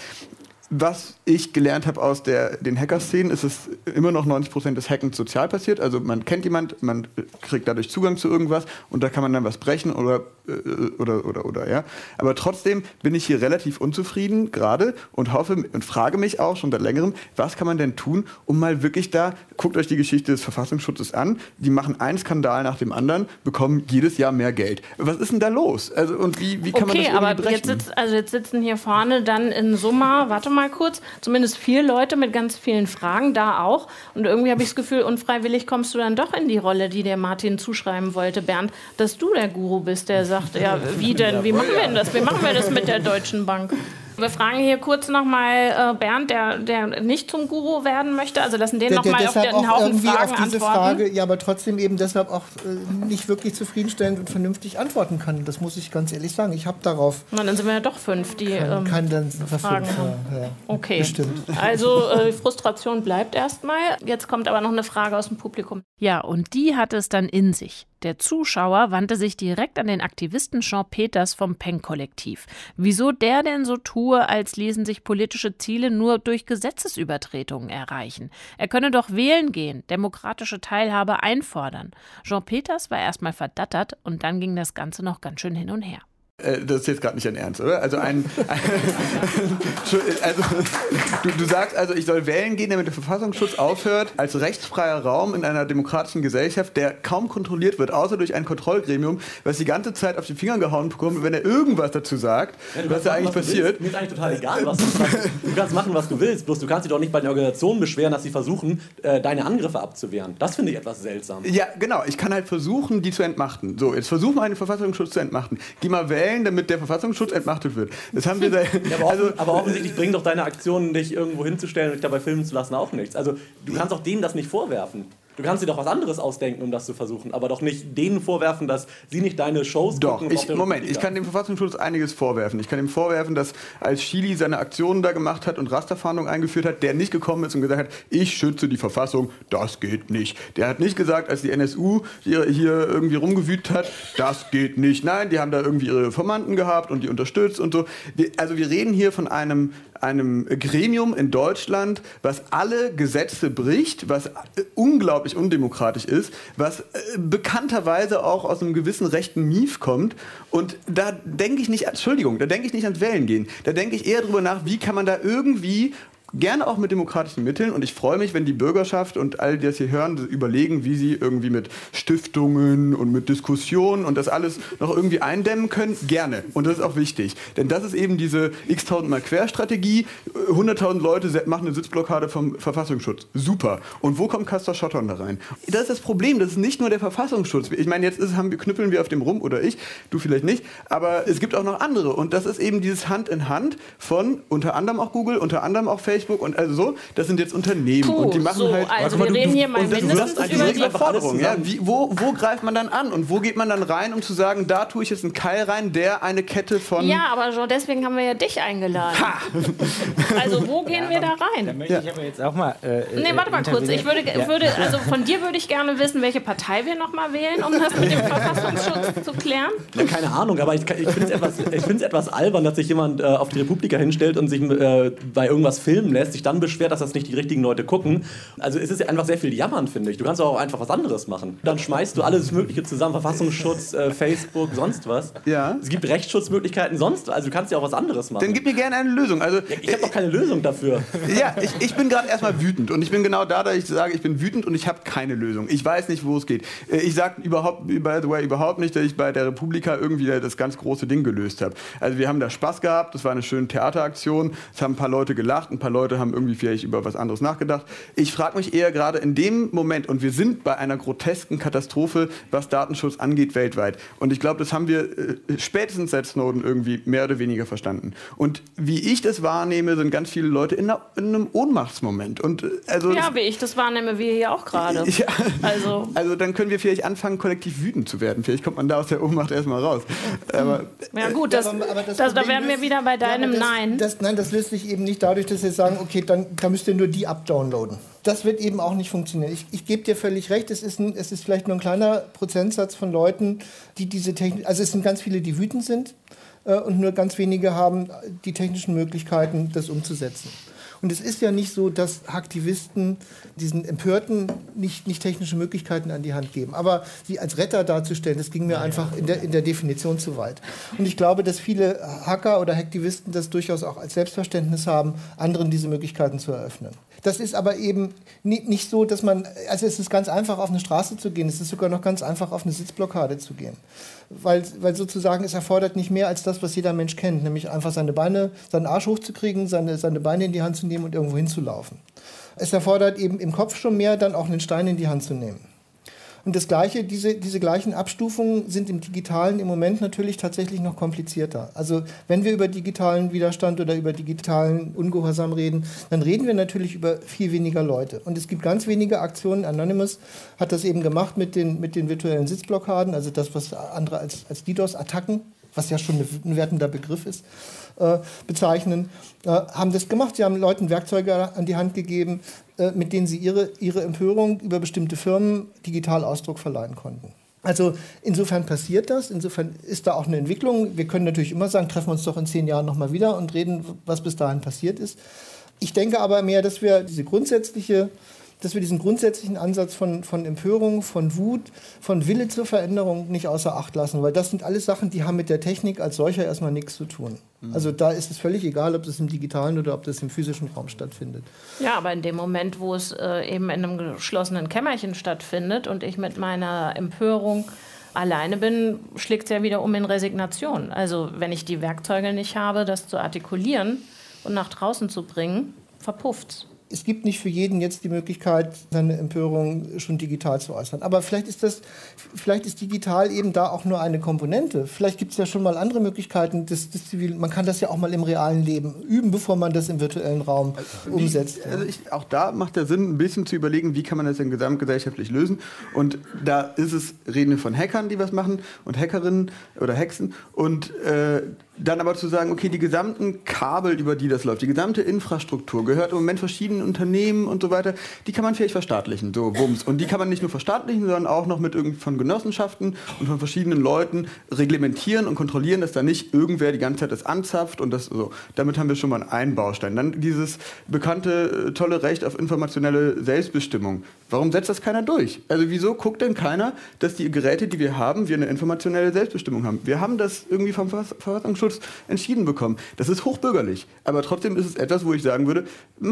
Was ich gelernt habe aus den Hacker-Szenen, ist es immer noch 90% des Hackens sozial passiert. Also man kennt jemand, man kriegt dadurch Zugang zu irgendwas und da kann man dann was brechen oder oder, ja. Aber trotzdem bin ich hier relativ unzufrieden gerade und hoffe und frage mich auch schon seit längerem, was kann man denn tun, um mal wirklich guckt euch die Geschichte des Verfassungsschutzes an, die machen einen Skandal nach dem anderen, bekommen jedes Jahr mehr Geld. Was ist denn da los? Also, und wie kann man das irgendwie brechen? Jetzt sitzen hier vorne dann in Summe, warte mal kurz, zumindest 4 Leute mit ganz vielen Fragen, da auch. Und irgendwie habe ich das Gefühl, unfreiwillig kommst du dann doch in die Rolle, die der Martin zuschreiben wollte, Bernd, dass du der Guru bist, der sagt, ja, wie denn, wie machen wir denn das? Wie machen wir das mit der Deutschen Bank? Wir fragen hier kurz nochmal Bernd, der nicht zum Guru werden möchte. Also lassen den nochmal auf den Haufen Fragen auf diese antworten. Frage, ja, aber trotzdem eben deshalb auch nicht wirklich zufriedenstellend und vernünftig antworten kann. Das muss ich ganz ehrlich sagen. Ich habe darauf... Na, dann sind wir ja doch 5, die kann dann Fragen haben. Ja, okay, bestimmt. Also Frustration bleibt erstmal. Jetzt kommt aber noch eine Frage aus dem Publikum. Ja, und die hatte es dann in sich. Der Zuschauer wandte sich direkt an den Aktivisten Jean Peters vom Peng-Kollektiv. Wieso der denn so tue, als ließen sich politische Ziele nur durch Gesetzesübertretungen erreichen? Er könne doch wählen gehen, demokratische Teilhabe einfordern. Jean Peters war erstmal verdattert und dann ging das Ganze noch ganz schön hin und her. Das ist jetzt gerade nicht dein Ernst, oder? Also du sagst also, ich soll wählen gehen, damit der Verfassungsschutz aufhört, als rechtsfreier Raum in einer demokratischen Gesellschaft, der kaum kontrolliert wird, außer durch ein Kontrollgremium, was die ganze Zeit auf die Finger gehauen bekommt, wenn er irgendwas dazu sagt, was da eigentlich passiert. Mir ist eigentlich total egal, was du sagst. Du kannst machen, was du willst, bloß du kannst dich doch nicht bei den Organisationen beschweren, dass sie versuchen, deine Angriffe abzuwehren. Das finde ich etwas seltsam. Ja, genau. Ich kann halt versuchen, die zu entmachten. So, jetzt versuchen wir einen Verfassungsschutz zu entmachten. Geh mal wählen, damit der Verfassungsschutz entmachtet wird. Das haben wir aber offensichtlich bringen doch deine Aktionen, dich irgendwo hinzustellen und dich dabei filmen zu lassen, auch nichts. Also du kannst doch denen das nicht vorwerfen. Du kannst dir doch was anderes ausdenken, um das zu versuchen, aber doch nicht denen vorwerfen, dass sie nicht deine Shows gucken. Ich kann dem Verfassungsschutz einiges vorwerfen. Ich kann ihm vorwerfen, dass als Chili seine Aktionen da gemacht hat und Rasterfahndung eingeführt hat, der nicht gekommen ist und gesagt hat, ich schütze die Verfassung, das geht nicht. Der hat nicht gesagt, als die NSU hier irgendwie rumgewütet hat, das geht nicht. Nein, die haben da irgendwie ihre Formanten gehabt und die unterstützt und so. Wir reden hier von einem Gremium in Deutschland, was alle Gesetze bricht, was unglaublich undemokratisch ist, was bekannterweise auch aus einem gewissen rechten Mief kommt. Und da denke ich nicht ans Wählen gehen. Da denke ich eher drüber nach, wie kann man da irgendwie gerne auch mit demokratischen Mitteln, und ich freue mich, wenn die Bürgerschaft und all die das hier hören, überlegen, wie sie irgendwie mit Stiftungen und mit Diskussionen und das alles noch irgendwie eindämmen können, gerne. Und das ist auch wichtig. Denn das ist eben diese x-tausendmal Querstrategie. 100.000 Leute machen eine Sitzblockade vom Verfassungsschutz. Super. Und wo kommt Castor Schottern da rein? Das ist das Problem. Das ist nicht nur der Verfassungsschutz. Ich meine, jetzt knüppeln wir auf dem rum, oder ich, du vielleicht nicht, aber es gibt auch noch andere. Und das ist eben dieses Hand in Hand von unter anderem auch Google, unter anderem auch Facebook und also so, das sind jetzt Unternehmen und die machen so, halt... Also wir reden hier mal mindestens über die Forderung. Ja, wo greift man dann an und wo geht man dann rein, um zu sagen, da tue ich jetzt einen Keil rein, der eine Kette von... Ja, aber Jean, deswegen haben wir ja dich eingeladen. Ha! Also wo gehen wir da rein? Da möchte ich aber jetzt auch mal warte mal kurz. Also von dir würde ich gerne wissen, welche Partei wir noch mal wählen, um das mit dem Verfassungsschutz zu klären. Ja, keine Ahnung, aber ich finde es etwas albern, dass sich jemand auf die Republika hinstellt und sich bei irgendwas filmen lässt, sich dann beschwert, dass das nicht die richtigen Leute gucken. Also es ist einfach sehr viel Jammern, finde ich. Du kannst auch einfach was anderes machen. Dann schmeißt du alles Mögliche zusammen, Verfassungsschutz, Facebook, sonst was. Ja. Es gibt Rechtsschutzmöglichkeiten, sonst, also du kannst ja auch was anderes machen. Dann gib mir gerne eine Lösung. Also, ich habe doch keine Lösung dafür. Ja, ich bin gerade erstmal wütend und ich bin genau da, dass ich sage, ich bin wütend und ich habe keine Lösung. Ich weiß nicht, wo es geht. Ich sage überhaupt nicht, dass ich bei der Republika irgendwie das ganz große Ding gelöst habe. Also wir haben da Spaß gehabt, das war eine schöne Theateraktion, es haben ein paar Leute gelacht, ein paar Leute haben irgendwie vielleicht über was anderes nachgedacht. Ich frage mich eher gerade in dem Moment, und wir sind bei einer grotesken Katastrophe, was Datenschutz angeht weltweit. Und ich glaube, das haben wir spätestens seit Snowden irgendwie mehr oder weniger verstanden. Und wie ich das wahrnehme, sind ganz viele Leute in einem Ohnmachtsmoment. Und, ja, wie ich das wahrnehme, wir hier auch gerade. Ja, also dann können wir vielleicht anfangen, kollektiv wütend zu werden. Vielleicht kommt man da aus der Ohnmacht erstmal raus. Aber, ja gut, da werden wir wieder bei deinem Nein. Das löst sich eben nicht dadurch, dass wir sagen, okay, da müsst ihr nur die abdownloaden. Das wird eben auch nicht funktionieren. Ich gebe dir völlig recht, es ist vielleicht nur ein kleiner Prozentsatz von Leuten, die diese Technik, also es sind ganz viele, die wütend sind und nur ganz wenige haben die technischen Möglichkeiten, das umzusetzen. Und es ist ja nicht so, dass Hacktivisten diesen Empörten nicht technische Möglichkeiten an die Hand geben. Aber sie als Retter darzustellen, das ging mir einfach in der Definition zu weit. Und ich glaube, dass viele Hacker oder Hacktivisten das durchaus auch als Selbstverständnis haben, anderen diese Möglichkeiten zu eröffnen. Das ist aber eben nicht so, dass man, also es ist ganz einfach, auf eine Straße zu gehen, es ist sogar noch ganz einfach, auf eine Sitzblockade zu gehen. Weil sozusagen es erfordert nicht mehr als das, was jeder Mensch kennt, nämlich einfach seinen Arsch hochzukriegen, seine Beine in die Hand zu nehmen und irgendwo hinzulaufen. Es erfordert eben im Kopf schon mehr, dann auch einen Stein in die Hand zu nehmen. Und das Gleiche, diese gleichen Abstufungen sind im Digitalen im Moment natürlich tatsächlich noch komplizierter. Also wenn wir über digitalen Widerstand oder über digitalen Ungehorsam reden, dann reden wir natürlich über viel weniger Leute. Und es gibt ganz wenige Aktionen. Anonymous hat das eben gemacht mit den virtuellen Sitzblockaden, also das, was andere als DDoS-Attacken, was ja schon ein wertender Begriff ist, bezeichnen, haben das gemacht. Sie haben Leuten Werkzeuge an die Hand gegeben, mit denen sie ihre Empörung über bestimmte Firmen digital Ausdruck verleihen konnten. Also insofern passiert das, insofern ist da auch eine Entwicklung. Wir können natürlich immer sagen, treffen wir uns doch in 10 Jahren nochmal wieder und reden, was bis dahin passiert ist. Ich denke aber mehr, dass wir diesen grundsätzlichen Ansatz von Empörung, von Wut, von Wille zur Veränderung nicht außer Acht lassen, weil das sind alles Sachen, die haben mit der Technik als solcher erstmal nichts zu tun. Also da ist es völlig egal, ob das im digitalen oder ob das im physischen Raum stattfindet. Ja, aber in dem Moment, wo es eben in einem geschlossenen Kämmerchen stattfindet und ich mit meiner Empörung alleine bin, schlägt es ja wieder um in Resignation. Also wenn ich die Werkzeuge nicht habe, das zu artikulieren und nach draußen zu bringen, verpufft's. Es gibt nicht für jeden jetzt die Möglichkeit, seine Empörung schon digital zu äußern. Aber vielleicht ist digital eben da auch nur eine Komponente. Vielleicht gibt es ja schon mal andere Möglichkeiten des Zivilen. Man kann das ja auch mal im realen Leben üben, bevor man das im virtuellen Raum umsetzt. Auch da macht der Sinn, ein bisschen zu überlegen, wie kann man das denn gesamtgesellschaftlich lösen. Und da reden wir von Hackern, die was machen und Hackerinnen oder Hexen. Und dann aber zu sagen, okay, die gesamten Kabel, über die das läuft, die gesamte Infrastruktur gehört im Moment verschiedenen Unternehmen und so weiter, die kann man vielleicht verstaatlichen, so Bums. Und die kann man nicht nur verstaatlichen, sondern auch noch von Genossenschaften und von verschiedenen Leuten reglementieren und kontrollieren, dass da nicht irgendwer die ganze Zeit das anzapft und das so. Damit haben wir schon mal einen Baustein. Dann dieses bekannte, tolle Recht auf informationelle Selbstbestimmung. Warum setzt das keiner durch? Also wieso guckt denn keiner, dass die Geräte, die wir haben, wir eine informationelle Selbstbestimmung haben? Wir haben das irgendwie vom Verfassungsschutz entschieden bekommen. Das ist hochbürgerlich. Aber trotzdem ist es etwas, wo ich sagen würde,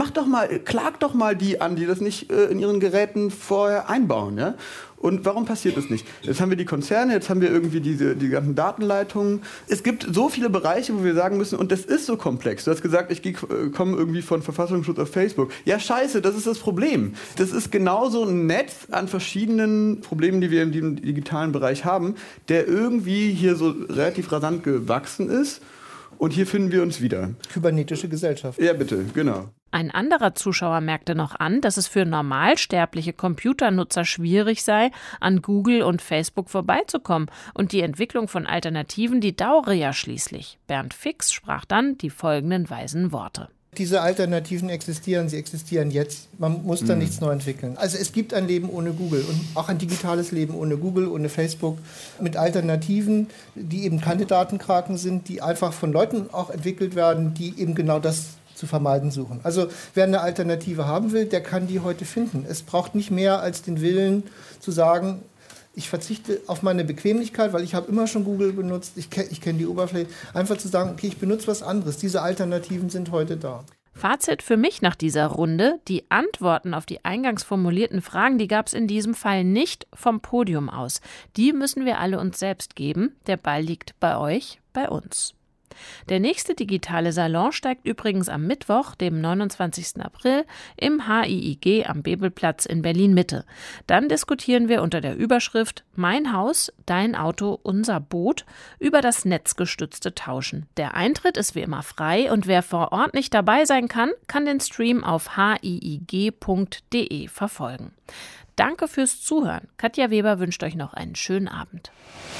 klagt doch mal die an, die das nicht in ihren Geräten vorher einbauen. Ja? Und warum passiert das nicht? Jetzt haben wir die Konzerne, jetzt haben wir irgendwie die ganzen Datenleitungen. Es gibt so viele Bereiche, wo wir sagen müssen, und das ist so komplex. Du hast gesagt, ich komme irgendwie von Verfassungsschutz auf Facebook. Ja, scheiße, das ist das Problem. Das ist genauso ein Netz an verschiedenen Problemen, die wir im digitalen Bereich haben, der irgendwie hier so relativ rasant gewachsen ist. Und hier finden wir uns wieder. Kybernetische Gesellschaft. Ja, bitte, genau. Ein anderer Zuschauer merkte noch an, dass es für normalsterbliche Computernutzer schwierig sei, an Google und Facebook vorbeizukommen. Und die Entwicklung von Alternativen, die dauere ja schließlich. Bernd Fix sprach dann die folgenden weisen Worte. Diese Alternativen existieren, sie existieren jetzt. Man muss da nichts neu entwickeln. Also es gibt ein Leben ohne Google und auch ein digitales Leben ohne Google, ohne Facebook, mit Alternativen, die eben keine Datenkraken sind, die einfach von Leuten auch entwickelt werden, die eben genau das zu vermeiden suchen. Also wer eine Alternative haben will, der kann die heute finden. Es braucht nicht mehr als den Willen zu sagen, ich verzichte auf meine Bequemlichkeit, weil ich habe immer schon Google benutzt, ich kenne die Oberfläche. Einfach zu sagen, okay, ich benutze was anderes. Diese Alternativen sind heute da. Fazit für mich nach dieser Runde: Die Antworten auf die eingangs formulierten Fragen, die gab es in diesem Fall nicht vom Podium aus. Die müssen wir alle uns selbst geben. Der Ball liegt bei euch, bei uns. Der nächste digitale Salon steigt übrigens am Mittwoch, dem 29. April, im HIIG am Bebelplatz in Berlin-Mitte. Dann diskutieren wir unter der Überschrift »Mein Haus, dein Auto, unser Boot« über das netzgestützte Tauschen. Der Eintritt ist wie immer frei und wer vor Ort nicht dabei sein kann, kann den Stream auf hiig.de verfolgen. Danke fürs Zuhören. Katja Weber wünscht euch noch einen schönen Abend.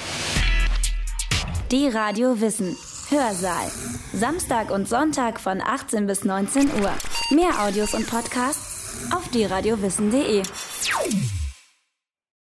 Die Radio Wissen. Hörsaal. Samstag und Sonntag von 18 bis 19 Uhr. Mehr Audios und Podcasts auf dieradiowissen.de.